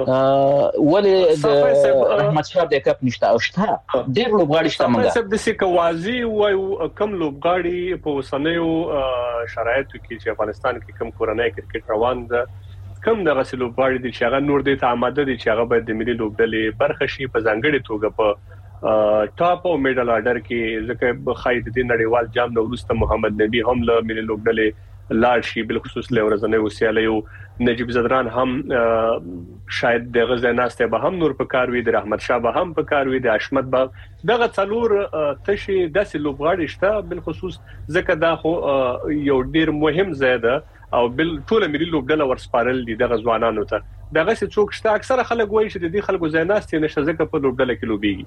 ولی د رحمت شاه بیک اپ نشته او شته ډېر لوبغاړي شته موږ سب د سیکوازي او کم لوبغاړي په وسنیو شرایطو کې چې افغانستان کې کم کورنۍ کرکټ روان ده کم دغه لوبغاړي دي چې هغه نور د تعامد دي چې هغه باید د ملي لوبډلې برخه شي په ځانګړي توګه په ټاپ او میډل آرډر کې ځکه خای د نړیوال جام نو وروسته محمد نبی هم له ملي لوبډلې لاړ شي بل خصوص له ورځنی وسیالیو نجیب زدران هم شاید د غزه ناسته به هم نور په کار وي د رحمت شاه به هم په کار وي د اشمت به دغه څلور تشي داسې لوبغاړي شته بل خصوص ځکه دا خو یو ډیر مهم زیاده او بل ټول ملي لوبډله ورسپارل دي د غزوانانو ته دغه څه څوک شته اکثره خلک وایي چې د دې خلکو زیناستي نشه ځکه په لوبډله کې لوبيږي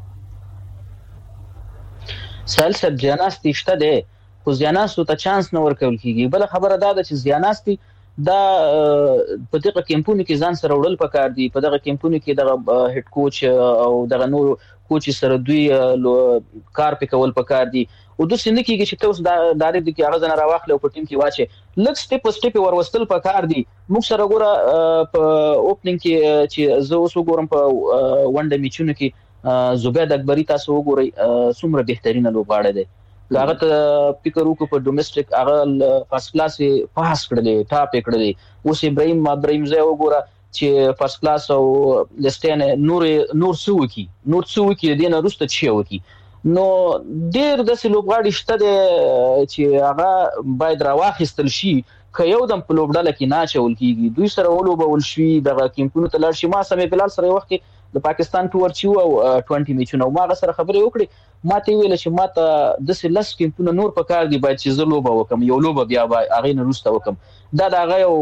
سلسله جناستي شته ده خو زیناستو ته چانس نه ورکول کیږي بل خبره دا ده چې زیناستي دا په دغه کیمپونو کې ځان سره وړل پکار دي په دغه کیمپونو کې دغه هډ کوچ او دغه نور کوچ سره دوی کار پکول پکار دي او د سند کېږي چې تاسو دا ډایرکټ کې هغه ځنه راوخلو په ټیم کې واچي لږ سټپ سټپ وروستل پکار دي موږ سره ګوره په اوپننګ کې چې زه اوس وګورم په ونډه میچونو کې زبید اکبری تاسو وګورئ څومره بهترینه لوبغاړی دی هغه ته فکر وکړو په ډومېسټک هغه فرست کلاس پاس کړل ټاپ کړل اوس ابراهيم ابراهيم زه وګوره چې فرست کلاس او لستین نور نور سوکی نور سوکی دینه روسته چي وکی نو ډیر د سلوبغاړي شته چې هغه باید راواخستل شي که یو دم په لوبډاله کې نه چول کیږي دوی سره ولوبول شي د کیمپونو ته لاړ شي ما سمې بلال سره وخت د پاکستان ټور چیو او بیس میچونه ما سره خبرې وکړې ما ته ویل چې ما ته د سلس کیمپونو نور په کار دی باید چې زه لوبه وکم یو لوبه بیا هغه نه روسته وکم دا دغه یو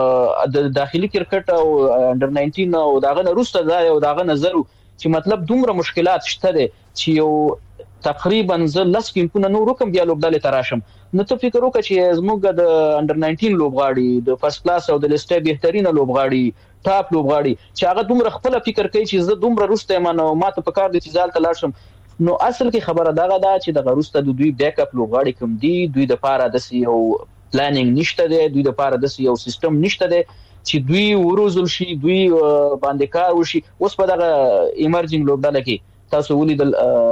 د داخلي کرکټ او انډر ناینټین او دغه نه روسته دا یو دغه نظر چې مطلب دومره مشکلات شته دي چې یو تقریبا زه لس کیمپونه نور کوم بیا لوبډاله تراشم نو ته فکر وکړه چې زموږ د انډر ناینټین لوبغاړي د فرست کلاس او د لیسټه بهترینه لوبغاړي ټاپ لوبغاړي چې هغه دومره خپل فکر کوي چې زه دومره روسته مانو ماته په کار دي چې ځال تلاشم نو اصل کې خبره دا ده چې د روسته د دوی بیک اپ لوبغاړي کوم دي دوی د پاره د یو پلانینګ نشته دی دوی د پاره د یو سیستم نشته دی چې دوی وروزل شي دوی باندې کار وشي اوس په دغه ایمرجنګ لوبډاله کې تاسو ولیدل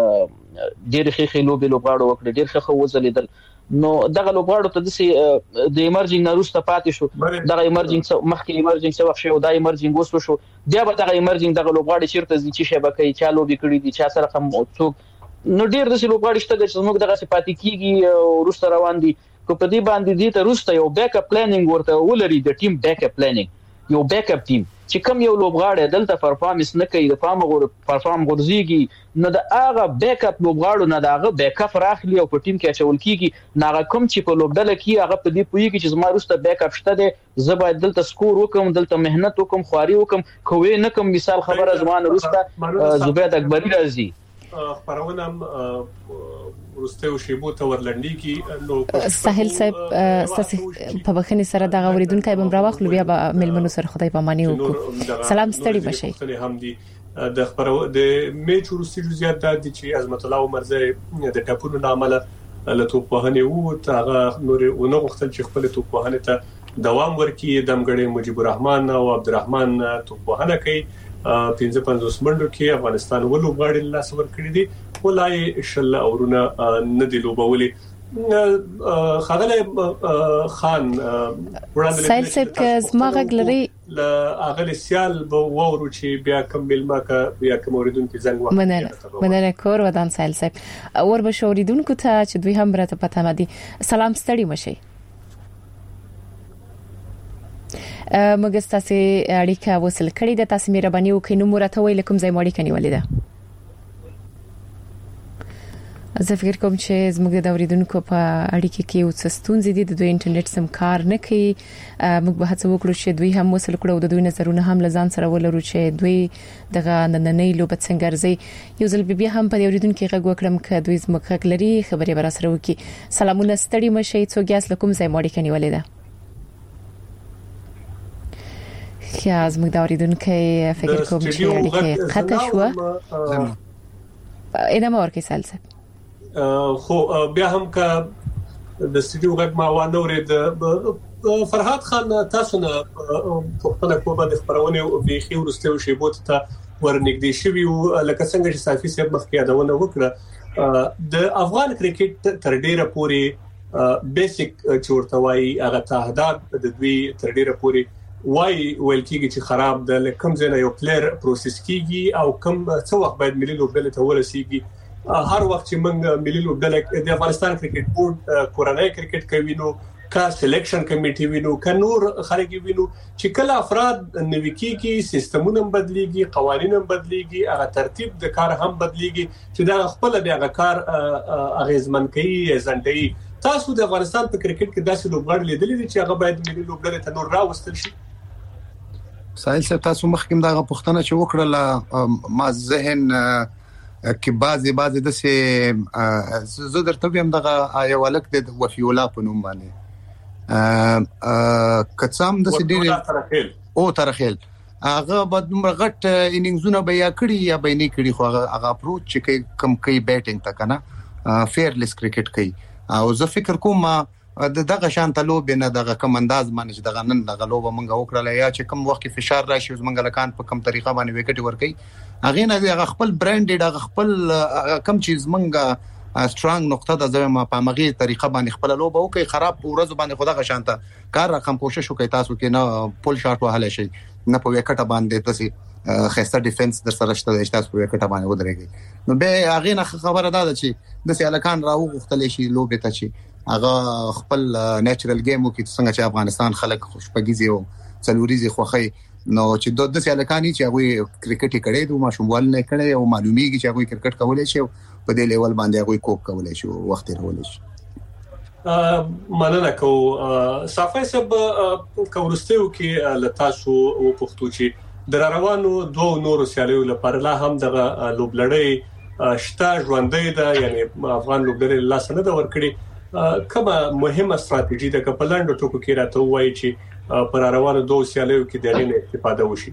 ډېر ښه لوبې لوبغاړو وکړي ډېر ښه وځلیدل نو دغه لوبغاړو ته د د ایمرجنګ ناروسته پاتې شو دغه ایمرجنګ مخکې ایمرجنګ څه وخت شو دا ایمرجنګ وسو شو بیا به دغه ایمرجنګ دغه لوبغاړي چیرته ځي چې شبکې چا لوبي کړي دي چا سره هم څوک نو ډېر د لوبغاړي شته چې موږ دغه صفاتي کیږي او روسته روان دي کو په دې باندې دي ته روسته یو بیک اپ پلانینګ ورته ولري د ټیم بیک اپ پلانینګ یو بیک اپ ټیم چې کوم یو لوبغاړی دلته پرفارمنس نه کوي د فارم غوړ پرفارم غورځيږي نو د هغه بیک اپ لوبغاړو نه دغه بیک اپ راخلي او په ټیم کې اچول کیږي ناغه کوم چې په لوبډله کې هغه په دې پوي کې چې زما روسته بیک اپ شته دی زه باید دلته سکور وکم دلته مهنت وکم خواري وکم کوی نه کوم مثال خبره زمانه روسته زبید اکبری راځي خبرونه ورسته او شیبو ته ورلنډي نو ساحل صاحب ستاسو په بخښنې سره دغه اوریدونکو به مراوخلو بیا به ملمنو سره خدای پاماني وکړو سلام ستړي بشي هم دي د خبرو د میچ ورسته جزئیات د چې عظمت الله عمرزه د ټاپونو نامله له توپوهنه وو هغه نور ونه غوښتل چې خپل توپوهنه ته دوام ورکړي دمګړې مجيب الرحمن او عبدالرحمن توپوهنه کوي پنځه پنځوس منډو کې افغانستان ولوبغاړي لاس ور کړی دي ولای شل اورونه نه دی لوبولې خغله خان وړاندې سایل صاحب که زما غلري ل اغل سیال به وورو چې بیا کمل ماکه بیا کوم اوریدونکو زنګ وخت مننه مننه کور ودان سایل صاحب اور به اوریدونکو ته چې دوی هم برته پته مدي سلام ستړي مشي مګ ستاسو اړیکه وصل کړی د تاسو مهرباني وکړئ نو مرته ویل کوم ځای مړی کني ولیدا زه فکر کوم چې زموږ د اوریدونکو په اړیکه کې یو څه ستونزې دي د دوی انټرنیټ سم کار نه کوي موږ به هڅه وکړو چې دوی هم وصل کړو د دوی نظرونه هم لزان سره ولرو چې دوی دغه نننۍ لوبه څنګه ارزي یو ځل بیا هم په اوریدونکو غږ وکړم چې دوی زموږ غږ لري خبرې بر سره وکي سلامونه ستړي مشي څو ګیاس لکم ځای مړی کني ولیدا خیا زموږ د اوریدونکو فکر کوم چې اړیکه قطع شو اېنه مور کې سالسه خو بیا هم کا د سټډیو غږ ما وانه ورید فرحات خان تاسو نه پښتنه کومه د خبرونه او بيخي ورسته شی بوت ته ورنګدي شوی لکه څنګه چې صافي صاحب مخکې یادونه وکړه د افغان کرکټ تر ډیره پوري بیسیک چورتوي هغه تهداب د دوی تر ډیره پوري وای ویل کیږي چې خراب د کوم ځای یو پلیئر پروسس کیږي او کوم څو وخت باید ملي لوبډله ته ورسیږي هر وخت چې موږ ملي لوبډله د افغانستان کرکټ بورډ کورنۍ کرکټ کوي نو کا سلیکشن کمیټي وینو ک نور خلک وینو چې کله افراد نویکيږي سیستمونه بدليږي قوانين بدليږي هغه ترتیب د کار هم بدليږي چې دا خپل د هغه کار اغیزمن کوي ځنډي تاسو د افغانستان په کرکټ کې داسې لوبغاړي لیدلې دي چې هغه باید ملي لوبډلې ته نور راوستل شي سایل صاحب تاسو مخکې دا پوښتنه چې وکړه ما ذهن کې بعضي بعضي د سه زه درته هم دغه یو الک د وفي الله په نوم باندې ا کڅام د سډیر او ترخیل هغه بعد مرغټ انینګزونه بیا کړی یا بینې کړی خو هغه اپروچ چې کم کوي بیټینګ تا کنه فیرلیس کرکټ کوي او زه فکر کوم دغه شان تلوب نه دغه کم انداز باندې دغه نن دغه لوب منګه وکړل یا چې کم وخت کې فشار راشي زمنګ لکان په کم طریقه باندې وکټ ورکي هغه نه هغه خپل برانډډ هغه خپل کم چیز منګه سترانګ نقطه د زما په مغي طریقه باندې خپل لوب او کوي خراب ورځ باندې خدا غشانته کار رقم کوشش وکي تاسو کې نه پول شاټ وهله شي نه په وکټه باندې تاسو خسته ډیفنس در سره شته د تاسو په وکټه باندې ودرېږي نو به هغه نه خبره ده چې د سیالکان راو غختل شي لوب ته چې هغه خپل نېچرل گیم کې څنګه چې افغانستان خلک خوشبګيزي او څلوريزي خوخي نو چې د سیالکانی چې هغه کرکټ کړي دوه ماشوموال نه کړي او معلومیږي چې هغه کرکټ کولای شي په دې لیول باندې هغه کوک کولای شي وخت راولای شي مننه کو صافي سب کورستیو کې لتاسو او پښتو چې در روانو دوه نورو سیالیو لپاره لا هم دغه لوبلړۍ شته ژوندۍ ده یعنی افغان لوبلړۍ لا سند ورکړي کومه مهمه ستراتیژي د کپلاند ټکو کې راته وایي چې پر روانو دوه سیالیو کې د غینې استفاده وشي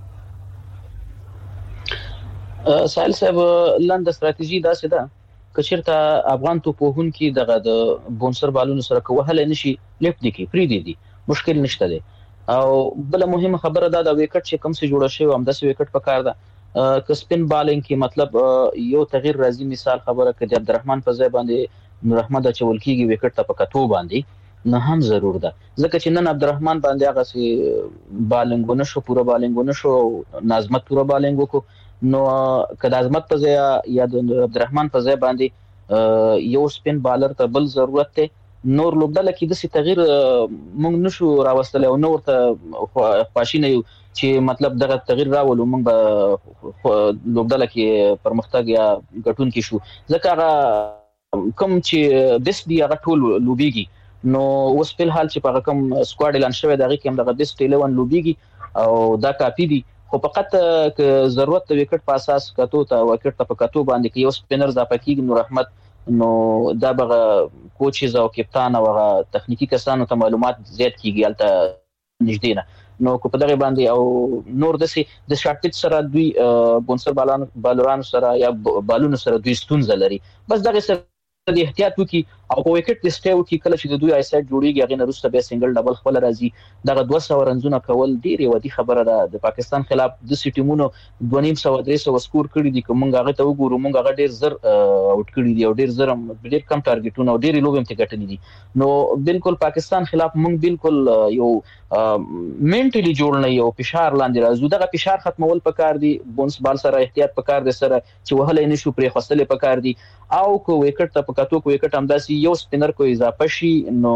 سایل صاحب لاند ستراتیژي دا څه ده کچیرته افغان تو په هون کې دغه د بونسر بالونو سره کوهله نشي لیفت دي کې فری دي دي مشکل نشته دي او بل مهمه خبره ده د وکټ چې کم څه جوړ شي هم د وکټ په کار ده ک سپین بالینګ کې مطلب یو تغییر راځي مثال خبره کړي عبدالرحمن په ځای باندې نور احمد چول کېږي وکټ ته په کتو باندې نه هم ضرور ده ځکه چې نن عبدالرحمن باندې هغه سي بالینګونه شو پورا بالینګونه شو نظمت پورا بالینګ کو نو کله عظمت په ځای یا د عبدالرحمن په ځای باندې یو سپین بالر ته بل ضرورت ته نور لوبډله کې د سي تغییر مونږ نشو راوستل او نور ته خواشینه یو چې مطلب دغه تغییر راولو مونږ به لوبډله کې پرمختګ یا غټون کې شو ځکه هغه کوم چې بیس دی هغه ټول لوبيږي نو اوس په حال چې په کوم سکواډ اعلان شوی دغه کې هم دغه بیس الیون لوبيږي او دا کافي دي خو فقط ک ضرورت د وکټ په اساس کتو ته وکټ په کتو باندې کې یو سپینر ز پکې نور احمد نو دا به کوچز او کپتان او تخنیکی کسانو ته معلومات زیات کیږي الته نږدې نه نو کو په دغه باندې او نور د سي د شارټ پیچ سره دوی بونسر بالان بالوران سره یا بالونو سره دوی ستونزه لري بس دغه سره د احتیاط وکي او په وکټ لیسټ وکي کله چې د دوی آی سایت جوړیږي هغه نه روسته به سنگل ډبل خپل راځي دغه دوه سوه رنزونه کول ډیر ودی خبره ده د پاکستان خلاف د سټیمونو دوه نیم سو درې سو سکور کړی دي کوم هغه ته وګورو مونږ هغه ډیر زر اوټ کړی دي او ډیر زر ډیر کم ټارګټونه او ډیر لوب هم ته ګټلې دي نو بالکل پاکستان خلاف مونږ بالکل یو منټلی جوړ نه یو فشار لاندې راځو دغه فشار ختمول پکار دي بونس بال سره احتیاط پکار دي سره چې وهله نشو پرې خپل پکار دي او کو وکټ ته پکاتو کو وکټ همداسي یو سپینر کو اضافه شي نو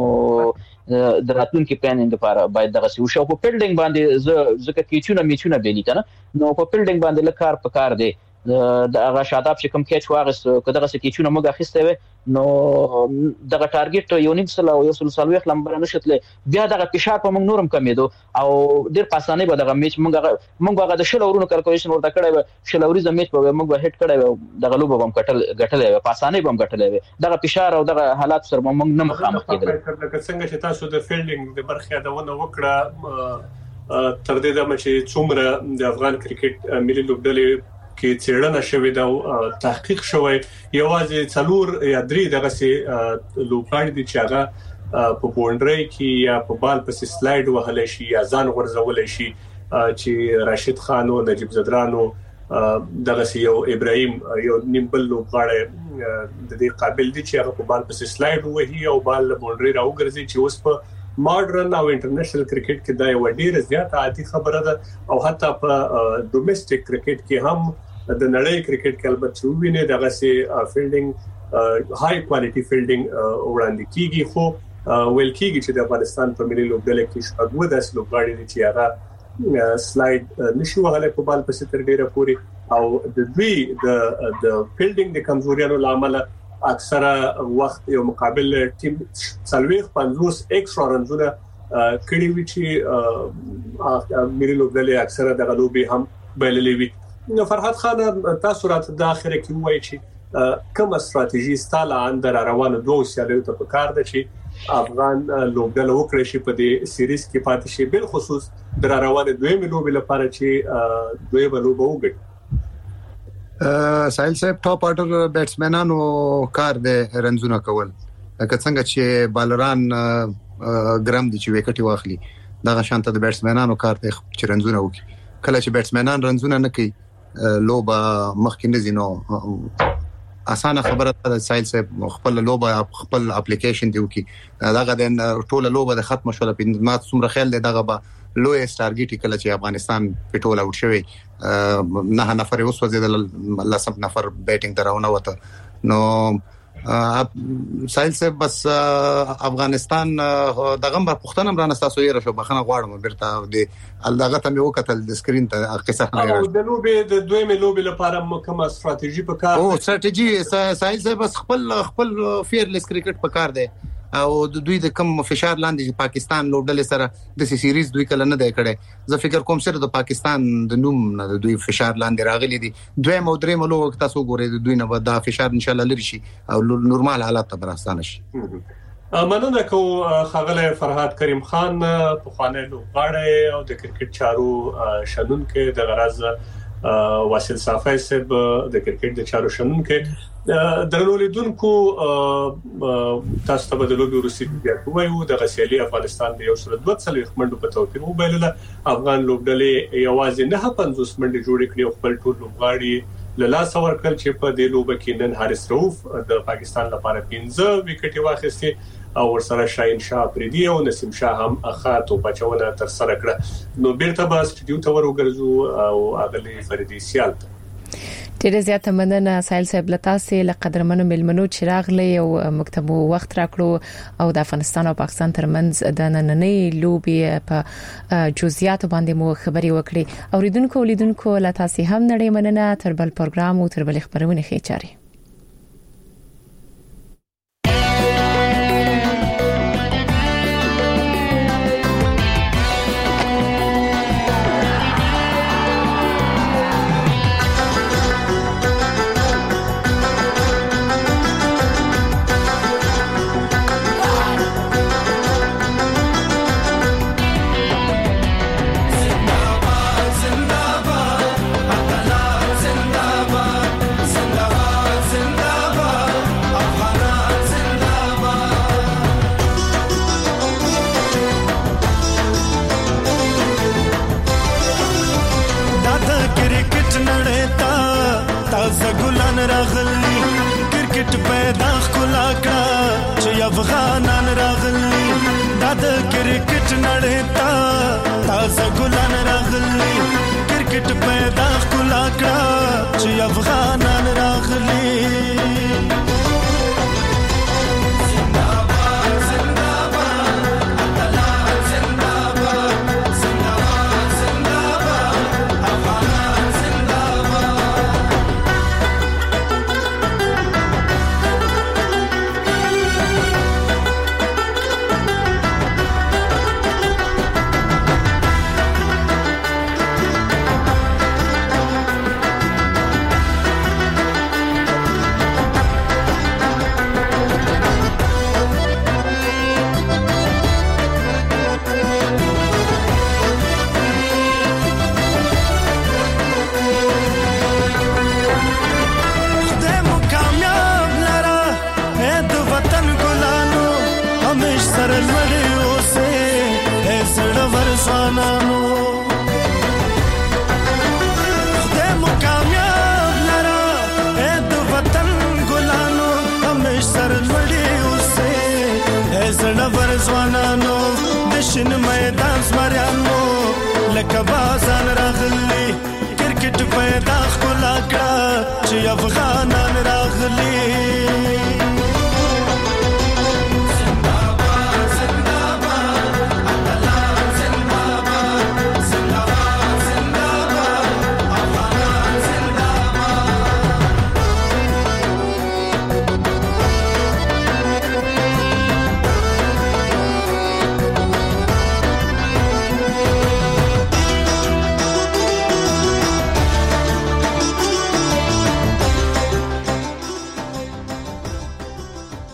د راتلونکو پلانینګ لپاره باید دغه شی وشو په فیلډینګ باندې ځکه کیچونه میچونه بیلی کنه نو په فیلډینګ باندې لکار پکار دی د هغه شاداب چې کوم کیچ واغست کداغه سکیچونه موږ اخیسته و نو دغه ټارګټ یو نیم سل او یو سل سلوي خلم نشتله بیا دغه فشار په موږ نورم کمیدو او ډیر پاسانه به دغه میچ موږ موږ هغه د شل اورونو کلکولیشن ورته کړی و شل اوري د میچ په موږ هټ کړی و دغه لوب هم کټل غټلې و پاسانه به هم غټلې و دغه فشار او دغه حالات سره موږ نه مخامخ کېدل لکه څنګه چې تاسو د فیلډینګ د برخه دونه وکړه تر دې د چې څومره د افغان کرکټ ملي لوبډلې کې چیرنه شوې دا تحقیق شوی یوازې څلور یا درې دغه سي لوبغاړي دي چې هغه په بونډري کې یا په بال په سلایډ وهل شي یا ځان غورځول شي چې راشد خان او نجیب زدرانو دغه سي یو ابراهيم یو نیمبل لوبغاړي د دې قابل دي چې هغه په بال په سلایډ وهي او بال بونډري راوګرځي چې اوس په ماډرن او انټرنیشنل کرکټ کې دا یو ډیر زیات عادي خبره ده او حتی په ډومېسټک کرکټ کې هم د نړۍ کرکټ کې البته ویني دغه سي فیلډینګ هاي کوالټي فیلډینګ وړاندې کیږي خو ویل کېږي چې د افغانستان په ملي لوبډله کې شپږ داسې لوبغاړي دي چې هغه سلاید نشي وهلای په بال پسې تر ډیره پوري او د دوی د د فیلډینګ د کمزوریانو لامل اکثره وخت یو مقابل ټیم څلويخ پنځوس ایکسترا رنونه کړي وي چې ملي لوبډله اکثره د غلوبي هم بللې وي. نو فرحت خان تاسو راته د اخره کې وایي چې کومه ستراتیژي ستاله اندر روانه دوه سیالیو ته په کار ده چې افغان لوبډله وکړي شي په دې سیریز کې پاتې شي بل خصوص در روانه دویمه لوبې لپاره چې دویمه لوبه وګړي. سایل صاحب ټاپ آرډر بیټسمنانو کار دی رنزونه کول لکه څنګه چې بالران ګرام دي چې وکټي واخلي دغه شانته د بیټسمنانو کار دی چې رنزونه وکړي. کله چې بیټسمنان رنزونه نه کوي لوبه مخکې نه زینو اسانه خبره ده. سایل صاحب خپل لوبه خپل اپلیکیشن دی وکي دغه د ټوله لوبه د ختم شول په ما څومره خیال دی دغه به لوی ټارګټ کله چې افغانستان په ټوله اوټ شوی نه نفر اوس وځي د لسم نفر بیټینګ دراونه وته نو سایل صاحب بس افغانستان دغه په پښتنم رانه تاسو یې راشه بخنه غواړم بیرته د دغه ته مې وکتل د سکرین ته قصه نه او د لوبې د دویمه لوبې لپاره کومه ستراتیژي په کار او ستراتیژي سایل صاحب بس خپل خپل فیرلیس کرکټ په کار دی او د دوی د کم فشار لاندې چې پاکستان لوبډلې سره د سیریز دوی کله نه دی کړي زه فکر کوم سره د پاکستان د نوم نه د دوی فشار لاندې راغلي دي دوی مو درې ملو تاسو ګورئ د دوی نه به دا فشار ان شاء الله لري شي او نورمال حالات ته راستانه شي. مننه کوم خغله فرحات کریم خان په خوانه لوبغاړی او د کرکټ چارو شنونکو د غرض واصل صافی صاحب د کرکټ د چارو شنونکو درلولیدونکو تاسو ته د لوبي روسي بیا کومه د غسیالي افغانستان د یو سره دوه څلويخ منډو په توفیر وبایله افغان لوبډلې یوازې نه پنځوس منډې جوړې کړې او خپل ټول لوبغاړي له لاس ورکل چې په دې لوبه کې نن حارث رؤوف د پاکستان لپاره پنځه وکټي واخیستي او ورسره شاهین شاه پریدي او نسیم شاه هم اخاتو بچونه تر سره کړه. نو بیرته به سټډیو ته ورګرځو او اغلی فریدي سیال ډیره زیاته مننه سایل صاحب لتاسه لقدرمنو ملمنو چراغ لې او مکتبو وخت راکړو او د افغانستان او پاکستان ترمنځ د نننۍ لوبې په جزئیات باندې مو خبري وکړي. اوریدونکو لیدونکو لتاسه هم نړۍ مننه تر بل پروګرام او تر بل خبرونه خېچاري. افغانان راغلي دا د کرکټ نړۍ ته تازه ګلان راغلي کرکټ پیدا کلا کړه چې افغانان راغلي ځوانانو د شین میدان زمریانو لکه بازان راغلي کرکټ پیدا خلا کړه چې افغانان راغلي